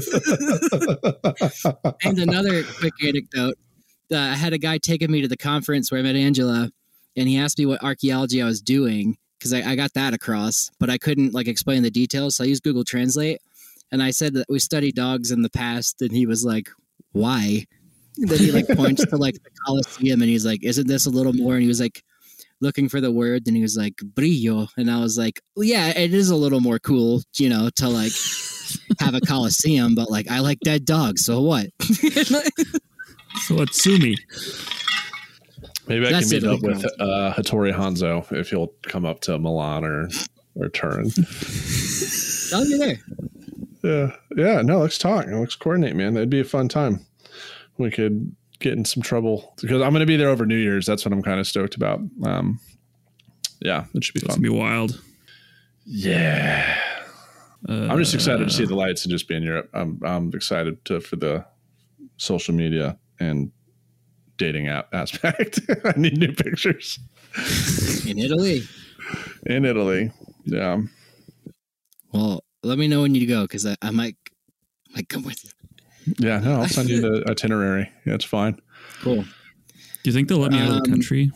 And another quick anecdote. Uh, I had a guy taking me to the conference where I met Angela, and he asked me what archaeology I was doing because I, I got that across, but I couldn't like explain the details. So I used Google Translate, and I said that we studied dogs in the past, and he was like, "Why?" And then he like points to like the Colosseum, and he's like, "Isn't this a little more?" And he was like, looking for the word, and he was like brillo, and I was like, well, yeah, it is a little more cool, you know, to like have a coliseum, but like I like dead dogs, so what? So let's sue me. Maybe I That's can meet it, up with uh, Hattori Hanzo if he'll come up to Milan or or Turin. I'll be there. Yeah, yeah. No, let's talk. Let's coordinate, man. That'd be a fun time. We could get in some trouble because I'm going to be there over New Year's. That's what I'm kind of stoked about. Um, yeah, it should be It's fun. gonna be wild. Yeah, Uh, I'm just excited to see the lights and just be in Europe. I'm I'm excited to for the social media and dating app aspect. I need new pictures In Italy. in Italy. Yeah. Well, let me know when you go, because I, I might might come with you. Yeah, no, I'll send you the itinerary. Yeah, it's fine. Cool. Do you think they'll let me out of the Um, country?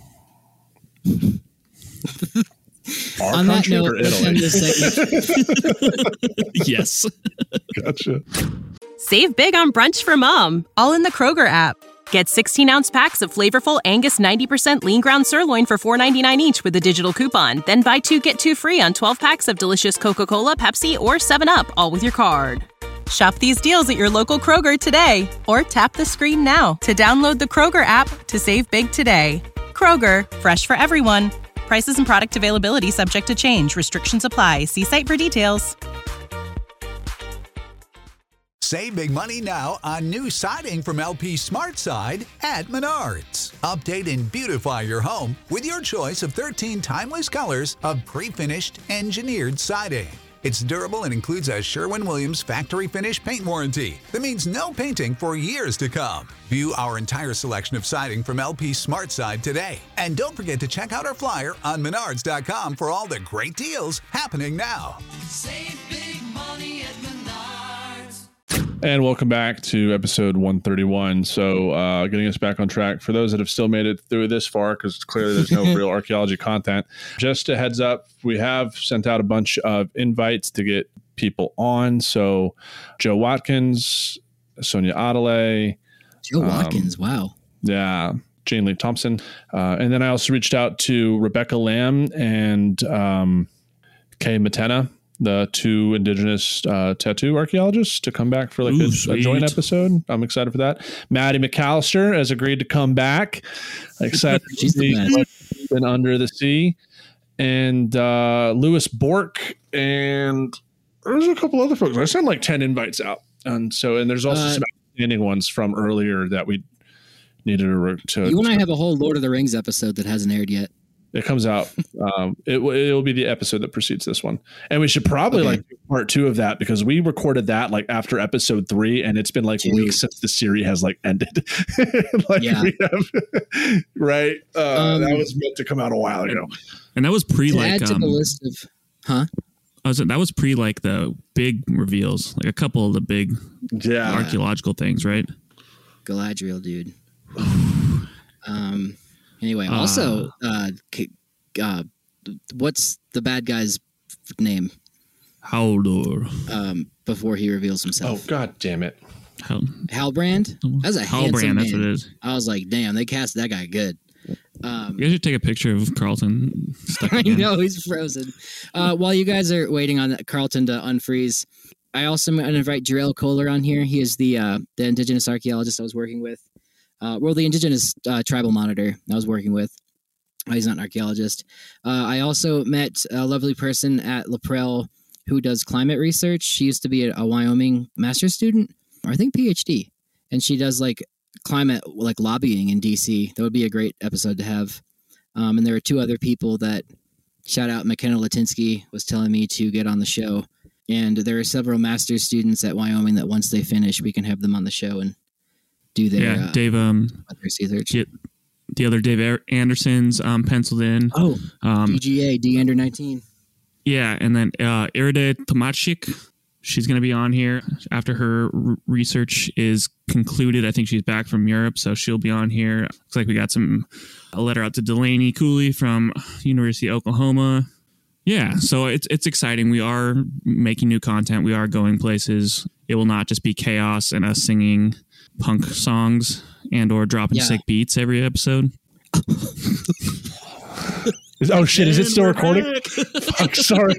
Our On that country note, or let's end Italy? this segment. Yes. Gotcha. Save big on brunch for mom, all in the Kroger app. Get sixteen ounce packs of flavorful Angus ninety percent lean ground sirloin for four ninety-nine each with a digital coupon. Then buy two, get two free on twelve packs of delicious Coca-Cola, Pepsi, or seven up, all with your card. Shop these deals at your local Kroger today, or tap the screen now to download the Kroger app to save big today. Kroger, fresh for everyone. Prices and product availability subject to change. Restrictions apply. See site for details. Save big money now on new siding from L P SmartSide at Menards. Update and beautify your home with your choice of thirteen timeless colors of pre-finished engineered siding. It's durable and includes a Sherwin-Williams factory finish paint warranty that means no painting for years to come. View our entire selection of siding from L P SmartSide today. And don't forget to check out our flyer on menards dot com for all the great deals happening now. Save big money at Menards. And welcome back to episode one thirty-one. So, uh, getting us back on track for those that have still made it through this far, because clearly there's no real archaeology content. Just a heads up, we have sent out a bunch of invites to get people on. So, Joe Watkins, Sonia Adelaide, Joe Watkins, um, wow. Yeah, Jane Lee Thompson. Uh, and then I also reached out to Rebecca Lamb and um, Kay Matena, the two indigenous uh, tattoo archaeologists, to come back for like Ooh, a, a joint episode. I'm excited for that. Maddie McAllister has agreed to come back. Excited to see what's been under the sea. And uh, Lewis Bork, and there's a couple other folks. I sent like ten invites out. And so, and there's also uh, some outstanding ones from earlier that we needed to, to You and I have a whole Lord of the Rings episode that hasn't aired yet. It comes out. Um, it it'll be the episode that precedes this one, and we should probably okay. like do part two of that, because we recorded that like after episode three, and it's been like Dude. weeks since the series has like ended. like yeah. we have, right? Uh, um, that was meant to come out a while ago, and that was pre like add to um, the list of, huh? I was that was pre like the big reveals, like a couple of the big yeah archaeological things, right? Galadriel, dude. um. Anyway, also, uh, uh, what's the bad guy's name? Haldor. Um, before he reveals himself. Oh, God damn it. Hal- Halbrand? That's a Halbrand, handsome that's name. what it is. I was like, damn, they cast that guy good. Um, you guys should take a picture of Carlton. I know, he's frozen. Uh, while you guys are waiting on Carlton to unfreeze, I also want to invite Jarrell Kohler on here. He is the uh, the indigenous archaeologist I was working with. Uh, well, the indigenous uh, tribal monitor I was working with. Oh, he's not an archaeologist. Uh, I also met a lovely person at LaPrel who does climate research. She used to be a, a Wyoming master's student, or I think PhD, and she does like climate like lobbying in D C. That would be a great episode to have. Um, and there are two other people that, shout out McKenna Latinsky, was telling me to get on the show. And there are several master's students at Wyoming that once they finish, we can have them on the show and do their yeah, uh, Dave. Um, research. Get, the other Dave Anderson's um, penciled in. Oh, um, D G A, D under nineteen. Yeah, and then uh, Iride Tomachik, she's going to be on here after her r- research is concluded. I think she's back from Europe, so she'll be on here. Looks like we got some a letter out to Delaney Cooley from University of Oklahoma. Yeah, so it's it's exciting. We are making new content. We are going places. It will not just be chaos and us singing punk songs and or dropping Yeah. sick beats every episode. Is, oh shit! Is it still recording? Fuck, sorry.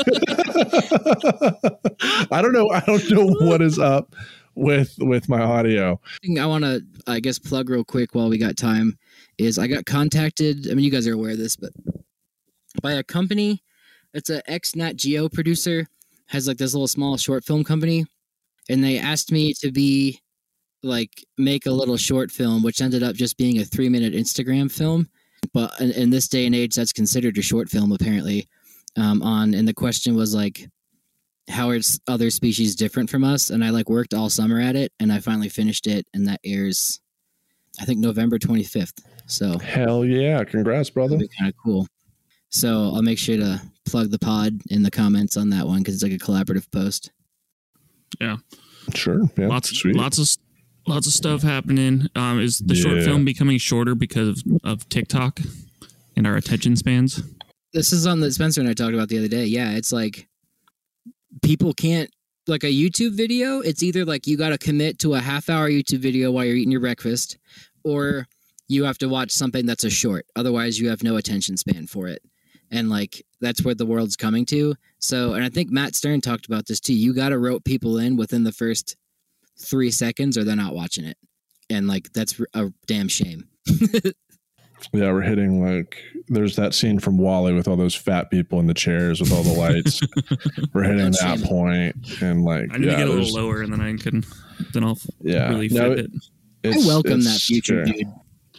I don't know. I don't know what is up with with my audio. Thing I want to, I guess, plug real quick while we got time is I got contacted. I mean, you guys are aware of this, but by a company. It's a ex-Nat Geo producer, has like this little small short film company, and they asked me to be like make a little short film, which ended up just being a three-minute Instagram film. But in, in this day and age, that's considered a short film, apparently. Um, on and the question was like, how are other species different from us? And I like worked all summer at it, and I finally finished it, and that airs, I think, November twenty-fifth. So hell yeah, congrats, brother! Kind of cool. So I'll make sure to plug the pod in the comments on that one because it's like a collaborative post. Yeah, sure. Yeah, lots, sweet. lots of, lots of stuff happening. Um, is the yeah. short film becoming shorter because of, of TikTok and our attention spans? This is on the Spencer and I talked about the other day. Yeah, it's like people can't like a YouTube video. It's either like you got to commit to a half hour YouTube video while you're eating your breakfast, or you have to watch something that's a short. Otherwise, you have no attention span for it. And like that's where the world's coming to. So, and I think Matt Stern talked about this too. You got to rope people in within the first three seconds, or they're not watching it. And like that's a damn shame. Yeah, we're hitting like there's that scene from WALL-E with all those fat people in the chairs with all the lights. We're hitting that point, and like I need yeah, to get a little lower, and then I can then I'll yeah, really no, fit it. it. I welcome that future, scary. dude.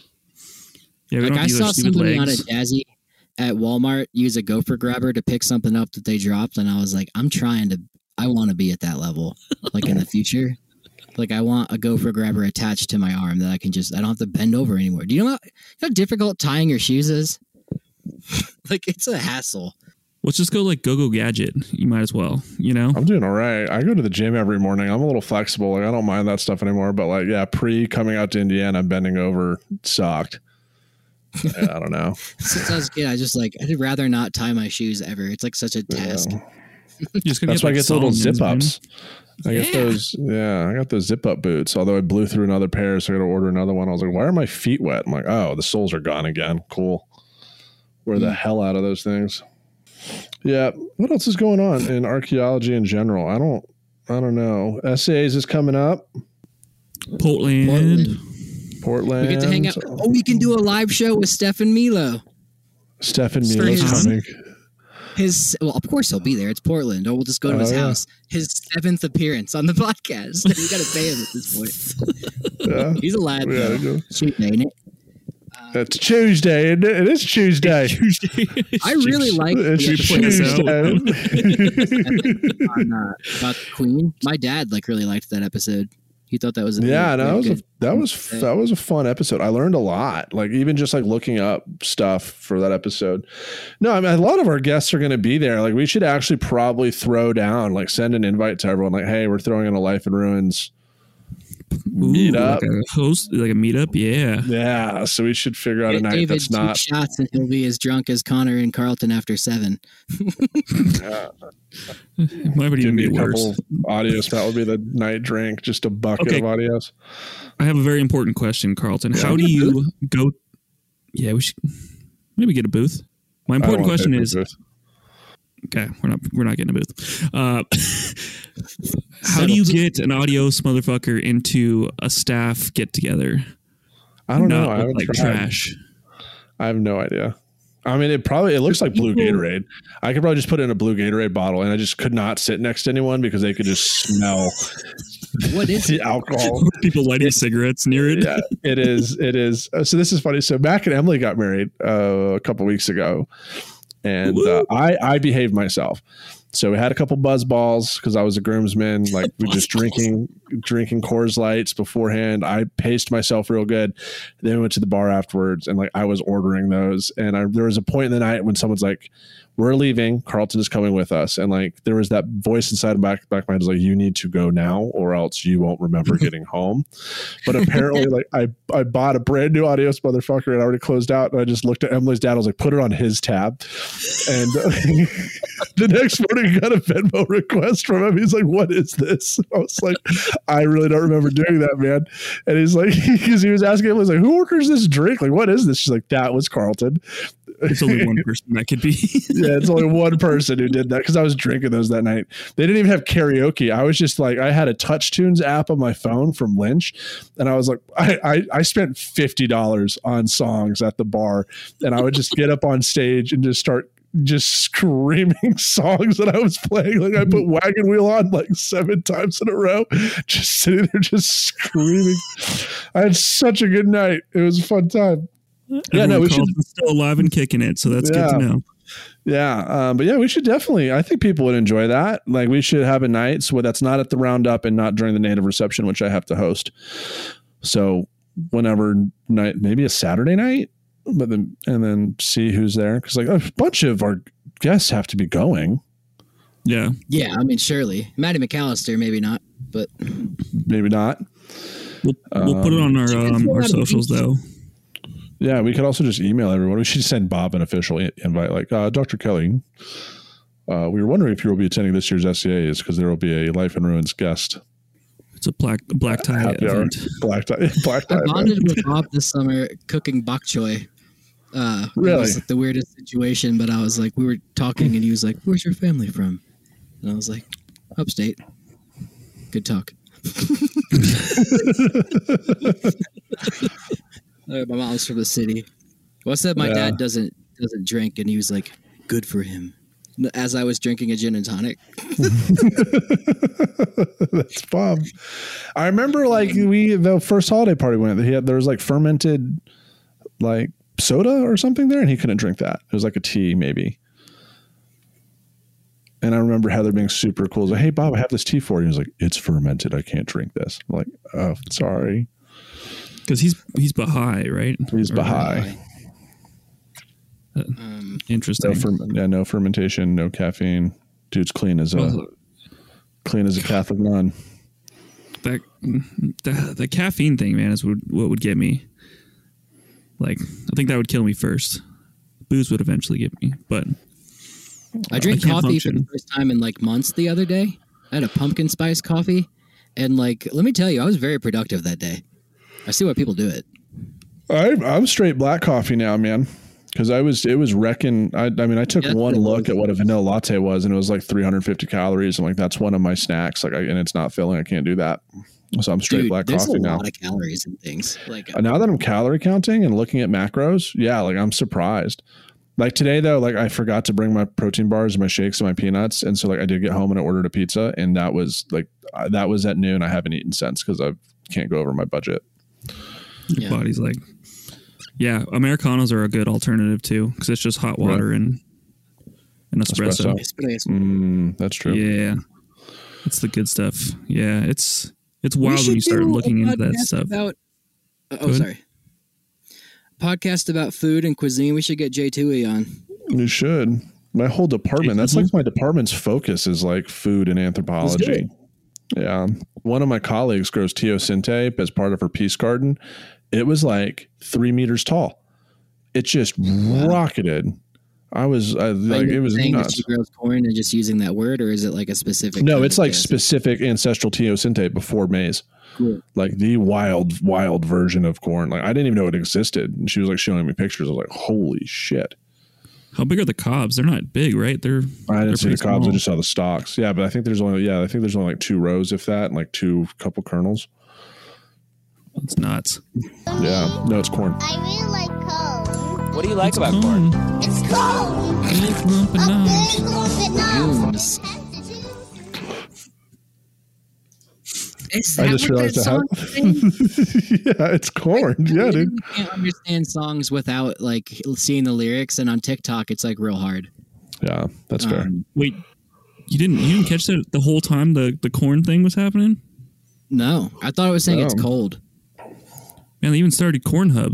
Yeah, like I saw somebody on a Dazzy at Walmart use a gopher grabber to pick something up that they dropped, and I was like, I'm trying to, I want to be at that level, like in the future. Like I want a gopher grabber attached to my arm that I can just, I don't have to bend over anymore. Do you know how, you know how difficult tying your shoes is? Like it's a hassle. Let's just go like Go-Go Gadget. You might as well, you know? I'm doing all right. I go to the gym every morning. I'm a little flexible. Like I don't mind that stuff anymore. But like, yeah, pre coming out to Indiana, bending over sucked. Yeah, I don't know. Since I was a kid, I just like, I'd rather not tie my shoes ever. It's like such a task. Yeah. That's why like I get the little zip ups. I yeah. get those. Yeah, I got those zip up boots. Although I blew through another pair, so I got to order another one. I was like, why are my feet wet? I'm like, oh, the soles are gone again. Cool. Wear the hell out of those things. Yeah. What else is going on in archaeology in general? I don't. I don't know. S A As is coming up. Portland. Portland. Portland. We get to hang out. Oh, we can do a live show with Stefan Milo. Stefan Milo's coming. His, well, of course he'll be there. It's Portland, or we'll just go to oh, his yeah. house. His seventh appearance on the podcast. We got to pay him at this point. Yeah. He's a lad. Yeah, Tuesday, ain't it? It's Tuesday, isn't it? It is Tuesday. Tuesday. I really like it's the Tuesday. on, uh, about the Queen. My dad like really liked that episode. He thought that was a yeah, really, no, really that was a, that was that was a fun episode. I learned a lot, like even just like looking up stuff for that episode. No, I mean a lot of our guests are going to be there. Like we should actually probably throw down, like send an invite to everyone. Like, hey, we're throwing in a Life in Ruins meet up, like a host, like a meetup. Yeah, yeah. So we should figure out a night David, that's not two shots, and he'll be as drunk as Connor and Carlton after seven. Yeah. Might Give even me be a worse. couple audios. That would be the night drink, just a bucket Okay. of audios. I have a very important question, Carlton. Yeah. How do you go? Yeah, we should maybe get a booth. My I don't important wanna question pay for is. a booth. Okay, we're not we're not getting a booth. Uh, how do you get an audios motherfucker into a staff get together? I don't know. Not I look haven't like tried. trash. I have no idea. I mean, it probably it looks like blue Gatorade. I could probably just put it in a blue Gatorade bottle, and I just could not sit next to anyone because they could just smell What is the alcohol. People lighting cigarettes near it. Yeah, it is. It is. Uh, So this is funny. So Mac and Emily got married uh, a couple weeks ago, and uh, I I behaved myself. So we had a couple buzz balls because I was a groomsman. Like we just drinking drinking Coors Lights beforehand. I paced myself real good. Then we went to the bar afterwards, and like I was ordering those. And I, there was a point in the night when someone's like, "We're leaving. Carlton is coming with us." And like there was that voice inside the back back of my head was like, "You need to go now, or else you won't remember getting home." But apparently, like I I bought a brand new Audios motherfucker, and I already closed out. And I just looked at Emily's dad. I was like, "Put it on his tab." And uh, the next morning, I got a Venmo request from him. He's like, "What is this?" I was like, "I really don't remember doing that, man." And he's like, because he was asking him, I was like, "Who orders this drink? Like, what is this?" She's like, "That was Carlton." It's only one person that could be. Yeah, it's only one person who did that because I was drinking those that night. They didn't even have karaoke. I was just like, I had a Touch Tunes app on my phone from Lynch, and I was like, I I, I spent fifty dollars on songs at the bar, and I would just get up on stage and just start just screaming songs that I was playing. Like I put Wagon Wheel on like seven times in a row, just sitting there just screaming. I had such a good night. It was a fun time. Yeah, no, we should still alive and kicking it, so that's yeah. good to know. Yeah, um, but yeah, we should definitely. I think people would enjoy that. Like, we should have a night so that's not at the Roundup and not during the Native Reception, which I have to host. So whenever night, maybe a Saturday night, but then and then see who's there because like a bunch of our guests have to be going. Yeah, yeah. I mean, surely Maddie McAllister, maybe not, but maybe not. We'll, we'll um, put it on our um, our socials though. Yeah, we could also just email everyone. We should send Bob an official invite, like uh, Doctor Kelly. Uh, we were wondering if you will be attending this year's S C As because there will be a Life in Ruins guest. It's a black black tie Happy event. Hour. Black tie. Black tie. I bonded event. with Bob this summer cooking bok choy. Uh, really? It was like the weirdest situation, but I was like, we were talking, and he was like, "Where's your family from?" And I was like, "Upstate." Good talk. Uh, my mom's from the city. What's that? My yeah. dad doesn't doesn't drink, and he was like, "Good for him." As I was drinking a gin and tonic. That's Bob. I remember, like we the first holiday party we went. He had there was like fermented, like soda or something there, and he couldn't drink that. It was like a tea, maybe. And I remember Heather being super cool. Like, "Hey, Bob, I have this tea for you." He was like, "It's fermented. I can't drink this." I'm like, "Oh, sorry." Because he's he's Baha'i, right? He's Baha'i. Uh, um, interesting. No ferment, yeah, no fermentation, no caffeine. Dude's clean as a well, clean as a Catholic nun. That the, the caffeine thing, man, is what, what would get me. Like, I think that would kill me first. Booze would eventually get me, but I drank I coffee function. for the first time in like months the other day. I had a pumpkin spice coffee, and like, let me tell you, I was very productive that day. I see why people do it. I, I'm straight black coffee now, man. Because I was, it was wrecking. I, I mean, I took yeah, one look at what a vanilla latte was, and it was like three hundred fifty calories. I'm like, that's one of my snacks. Like, I, and it's not filling. I can't do that. So I'm straight Dude, black there's coffee a now. lot of calories and things. Like uh, now that I'm calorie counting and looking at macros, yeah, like I'm surprised. Like today though, like I forgot to bring my protein bars, my shakes, and my peanuts, and so like I did get home and I ordered a pizza, and that was like uh, that was at noon. I haven't eaten since because I can't go over my budget. Your yeah. body's like, yeah, Americanos are a good alternative too because it's just hot water right. and and espresso. espresso. Mm, that's true. Yeah, it's the good stuff. Yeah, it's it's wild when you start looking into that stuff. About, uh, oh, sorry. Podcast about food and cuisine. We should get Jay Tui on. You should. My whole department. That's like my department's focus is like food and anthropology. Yeah. One of my colleagues grows teosinte as part of her peace garden. It was like three meters tall. It just wow. rocketed. I was I, like, it was nuts. She grows corn and just using that word, or is it like a specific? No, it's like specific ancestral teosinte before maize. Cool. Like the wild, wild version of corn. Like I didn't even know it existed. And she was like showing me pictures. I was like, holy shit. How big are the cobs? They're not big, right? They're I didn't see the cobs. Small. I just saw the stalks. Yeah, but I think there's only yeah, I think there's only like two rows, if that, and like two couple kernels. That's nuts. Yeah. No, it's corn. I really like corn. What do you like it's about corn? corn? It's corn. Big lump of nuts. A big lump of nuts. Is that I just what realized that song yeah, it's corn. I, I yeah, dude. I can't understand songs without like seeing the lyrics, and on TikTok, it's like real hard. Yeah, that's um, fair. Wait, you didn't you didn't catch that the whole time the, the corn thing was happening? No, I thought it was saying no. it's cold. Man, they even started Corn Hub.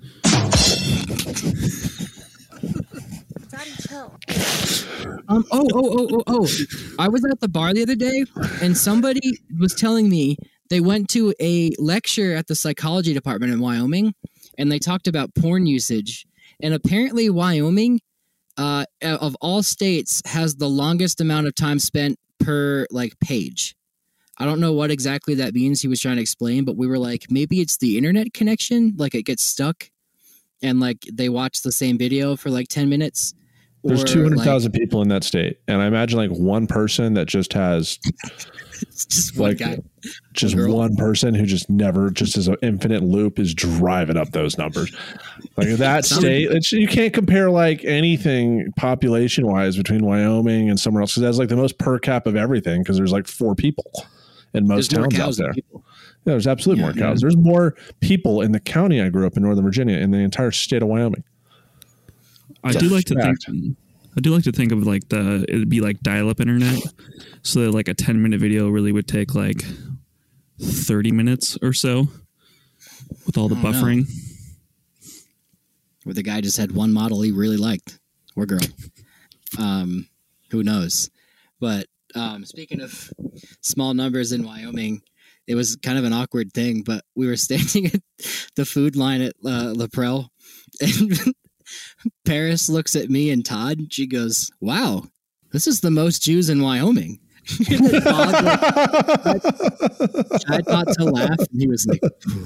Um, oh, oh, oh, oh, oh. I was at the bar the other day, and somebody was telling me they went to a lecture at the psychology department in Wyoming, and they talked about porn usage. And apparently Wyoming, uh, of all states, has the longest amount of time spent per, like, page. I don't know what exactly that means he was trying to explain, but we were like, maybe it's the internet connection, like it gets stuck. and like they watch the same video for like ten minutes. There's or, two hundred thousand like, people in that state. And I imagine like one person that just has it's just one like guy. just Girl. one person who just never, just as an infinite loop is driving up those numbers. Like that state, it's, you can't compare like anything population wise between Wyoming and somewhere else. Cause that's like the most per cap of everything. Cause there's like four people in most There's more towns out cows than there. people. Yeah, there's absolutely Yeah, more cows. There's more people in the county I grew up in, Northern Virginia, in the entire state of Wyoming. I do like to think. I do like to think of like the it'd be like dial-up internet, so that like a ten minute video really would take like thirty minutes or so with all the I don't know. buffering. Where the guy just had one model he really liked, or girl. Um, who knows? But um, speaking of small numbers in Wyoming, it was kind of an awkward thing. But we were standing at the food line at uh, Laprelle, and Paris looks at me and Todd. And she goes, "Wow, this is the most Jews in Wyoming." And Todd, like, tried not to laugh, and he was like,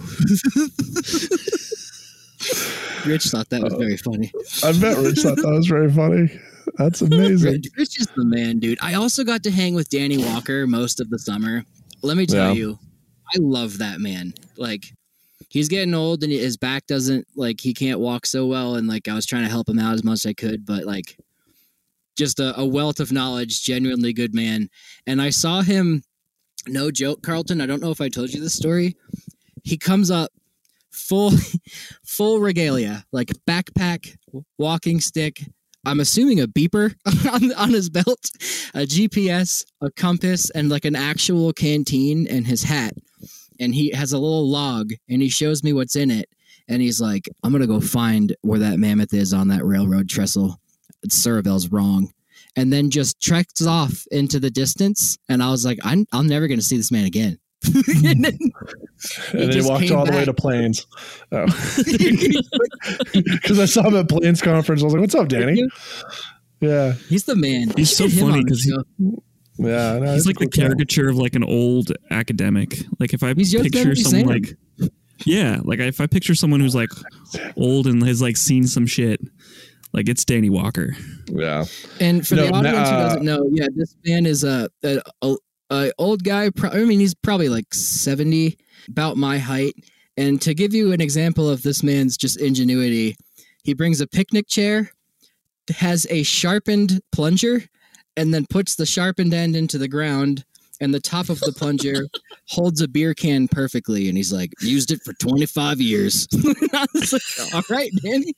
Rich thought that was very funny. I bet Rich thought that was very funny. That's amazing. Rich, Rich is the man, dude. I also got to hang with Danny Walker most of the summer. Let me tell Yeah. you, I love that man. Like, he's getting old and his back doesn't, like, he can't walk so well. And, like, I was trying to help him out as much as I could. But, like, just a, a wealth of knowledge, genuinely good man. And I saw him, no joke, Carlton, I don't know if I told you this story. He comes up full full regalia, like backpack, walking stick, I'm assuming a beeper on, on his belt, a G P S, a compass, and like an actual canteen and his hat. And he has a little log and he shows me what's in it. And he's like, I'm going to go find where that mammoth is on that railroad trestle. Cerebel's wrong. And then just treks off into the distance. And I was like, I'm, I'm never going to see this man again. and then, and then he walked all the way to Plains. Oh. Because I saw him at Plains conference. I was like, what's up, Danny? Yeah. He's the man. He's so funny because he, yeah, no, he's like the caricature of like an old academic. Like if I He's picture Yosemite someone Sam. like, yeah, like if I picture someone who's like old and has like seen some shit, like it's Danny Walker. Yeah. And for No, the audience uh, who doesn't know, yeah, this man is a, a, a, a old guy. Pro- I mean, he's probably like seventy, about my height. And to give you an example of this man's just ingenuity, he brings a picnic chair, has a sharpened plunger, and then puts the sharpened end into the ground, and the top of the plunger holds a beer can perfectly. And he's like, used it for twenty-five years. I was like, all right, Danny.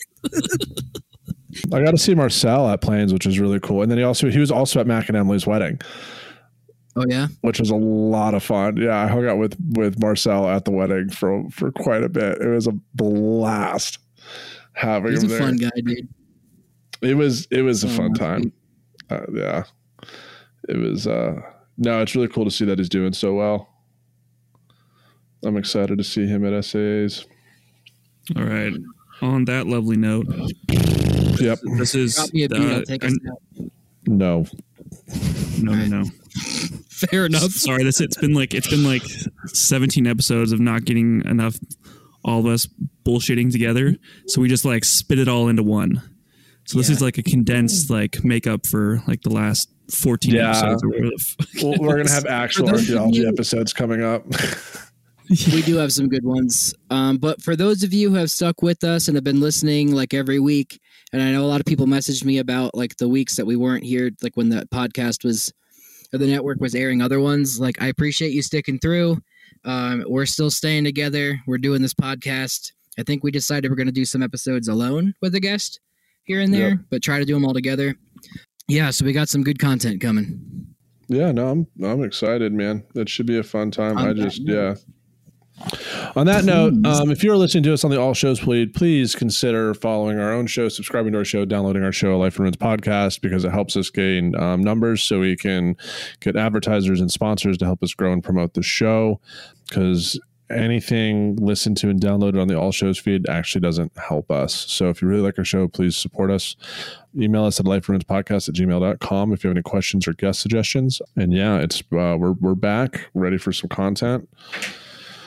I got to see Marcel at Plains, which was really cool. And then he also he was also at Mac and Emily's wedding. Oh yeah, which was a lot of fun. Yeah, I hung out with with Marcel at the wedding for for quite a bit. It was a blast having he's him a there. fun guy, dude. It was it was a Oh, fun time. Uh, yeah, it was. uh No, it's really cool to see that he's doing so well. I'm excited to see him at S A As. All right. On that lovely note, yep. This is Drop me a beat, uh, I'll take us and- out. No. No, no, no. Fair enough. Sorry, this it's been like it's been like seventeen episodes of not getting enough, all of us bullshitting together. So we just like spit it all into one. So this Yeah. is like a condensed like makeup for like the last fourteen Yeah. episodes. Or whatever the fuck Well, it we're gonna is. have actual For those of archaeology you- episodes coming up. We do have some good ones. Um, but for those of you who have stuck with us and have been listening like every week, and I know a lot of people messaged me about like the weeks that we weren't here, like when the podcast was, or the network was airing other ones. Like, I appreciate you sticking through. Um, we're still staying together. We're doing this podcast. I think we decided we're going to do some episodes alone with a guest here and there, Yep. but try to do them all together. Yeah, so we got some good content coming. Yeah, no, I'm I'm excited, man. That should be a fun time. On I that just note. yeah. On that note, um, if you're listening to us on the All Shows Played, please consider following our own show, subscribing to our show, downloading our show, Life and Ruins podcast, because it helps us gain um, numbers so we can get advertisers and sponsors to help us grow and promote the show. Because anything listened to and downloaded on the All Shows feed actually doesn't help us. So if you really like our show, please support us. Email us at life ruins podcast at gmail dot com if you have any questions or guest suggestions. And yeah, it's uh, we're we're back, ready for some content.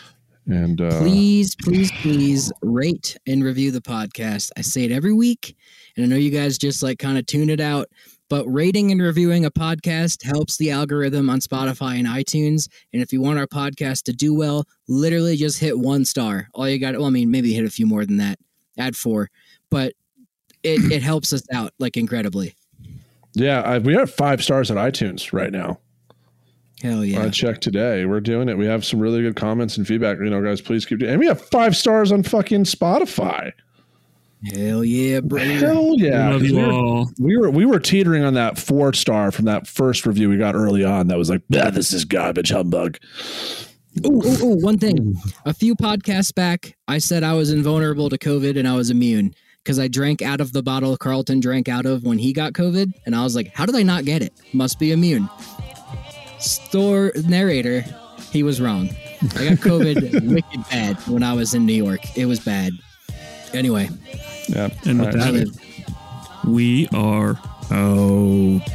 And uh, please, please, please rate and review the podcast. I say it every week, and I know you guys just like kind of tune it out, but rating and reviewing a podcast helps the algorithm on Spotify and iTunes. And if you want our podcast to do well, literally just hit one star. All you got, well, I mean, maybe hit a few more than that. Add four, but it, it helps us out like incredibly. Yeah, I, we are five stars on iTunes right now. Hell yeah. I checked today. We're doing it. We have some really good comments and feedback. You know, guys, please keep doing it. And we have five stars on fucking Spotify. Hell yeah, bro. Hell yeah. Love you we, were, all. we were we were teetering on that four star from that first review we got early on. That was like, ah, this is garbage humbug. Oh, oh, oh, one thing. A few podcasts back, I said I was invulnerable to COVID and I was immune because I drank out of the bottle Carlton drank out of when he got COVID. And I was like, how did I not get it? Must be immune. Store narrator, he was wrong. I got COVID wicked bad when I was in New York. It was bad. Anyway. Yeah. And with All right. that, we are out.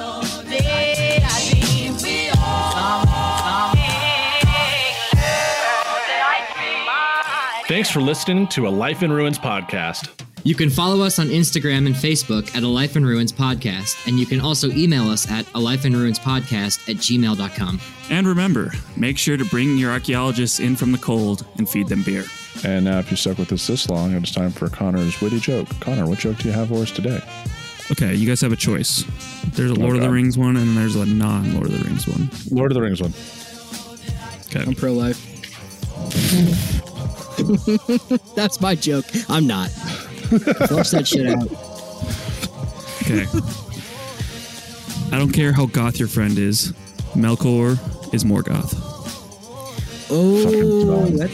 Thanks for listening to A Life in Ruins podcast. You can follow us on Instagram and Facebook at A Life in Ruins Podcast, and you can also email us at a life in ruins podcast at gmail dot com. And remember, make sure to bring your archaeologists in from the cold and feed them beer. And now, if you stuck with us this long, it's time for Connor's witty joke. Connor, what joke do you have for us today? Okay, you guys have a choice. There's a Lord Oh, of the God. Rings one, and there's a non-Lord of the Rings one. Lord of the Rings one. Okay. I'm pro-life. That's my joke. I'm not. Flush that shit out. Okay. I don't care how goth your friend is. Melkor is more goth. Oh, that,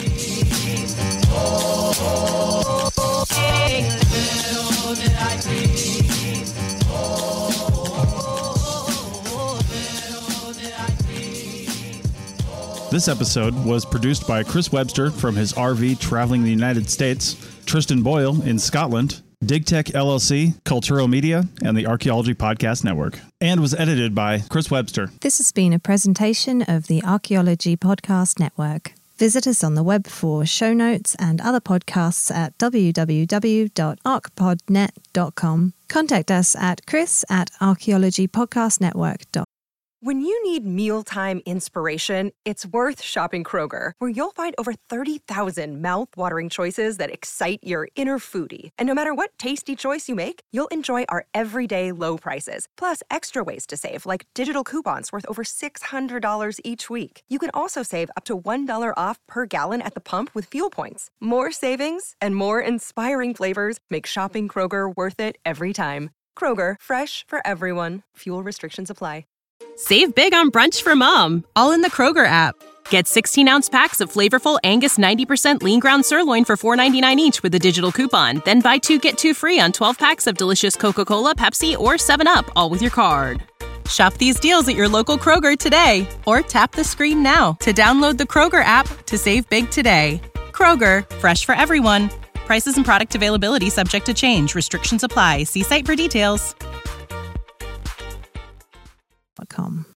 This episode was produced by Chris Webster from his R V traveling the United States, Tristan Boyle in Scotland, DigTech L L C, Culturo Media, and the Archaeology Podcast Network, and was edited by Chris Webster. This has been a presentation of the Archaeology Podcast Network. Visit us on the web for show notes and other podcasts at w w w dot arc pod net dot com. Contact us at chris at archaeology podcast network dot com. When you need mealtime inspiration, it's worth shopping Kroger, where you'll find over thirty thousand mouth-watering choices that excite your inner foodie. And no matter what tasty choice you make, you'll enjoy our everyday low prices, plus extra ways to save, like digital coupons worth over six hundred dollars each week. You can also save up to one dollar off per gallon at the pump with fuel points. More savings and more inspiring flavors make shopping Kroger worth it every time. Kroger, fresh for everyone. Fuel restrictions apply. Save big on brunch for mom, all in the Kroger app. Get sixteen-ounce packs of flavorful Angus ninety percent lean ground sirloin for four ninety-nine each with a digital coupon. Then buy two, get two free on twelve packs of delicious Coca-Cola, Pepsi, or seven up, all with your card. Shop these deals at your local Kroger today, or tap the screen now to download the Kroger app to save big today. Kroger, fresh for everyone. Prices and product availability subject to change. Restrictions apply. See site for details. Com.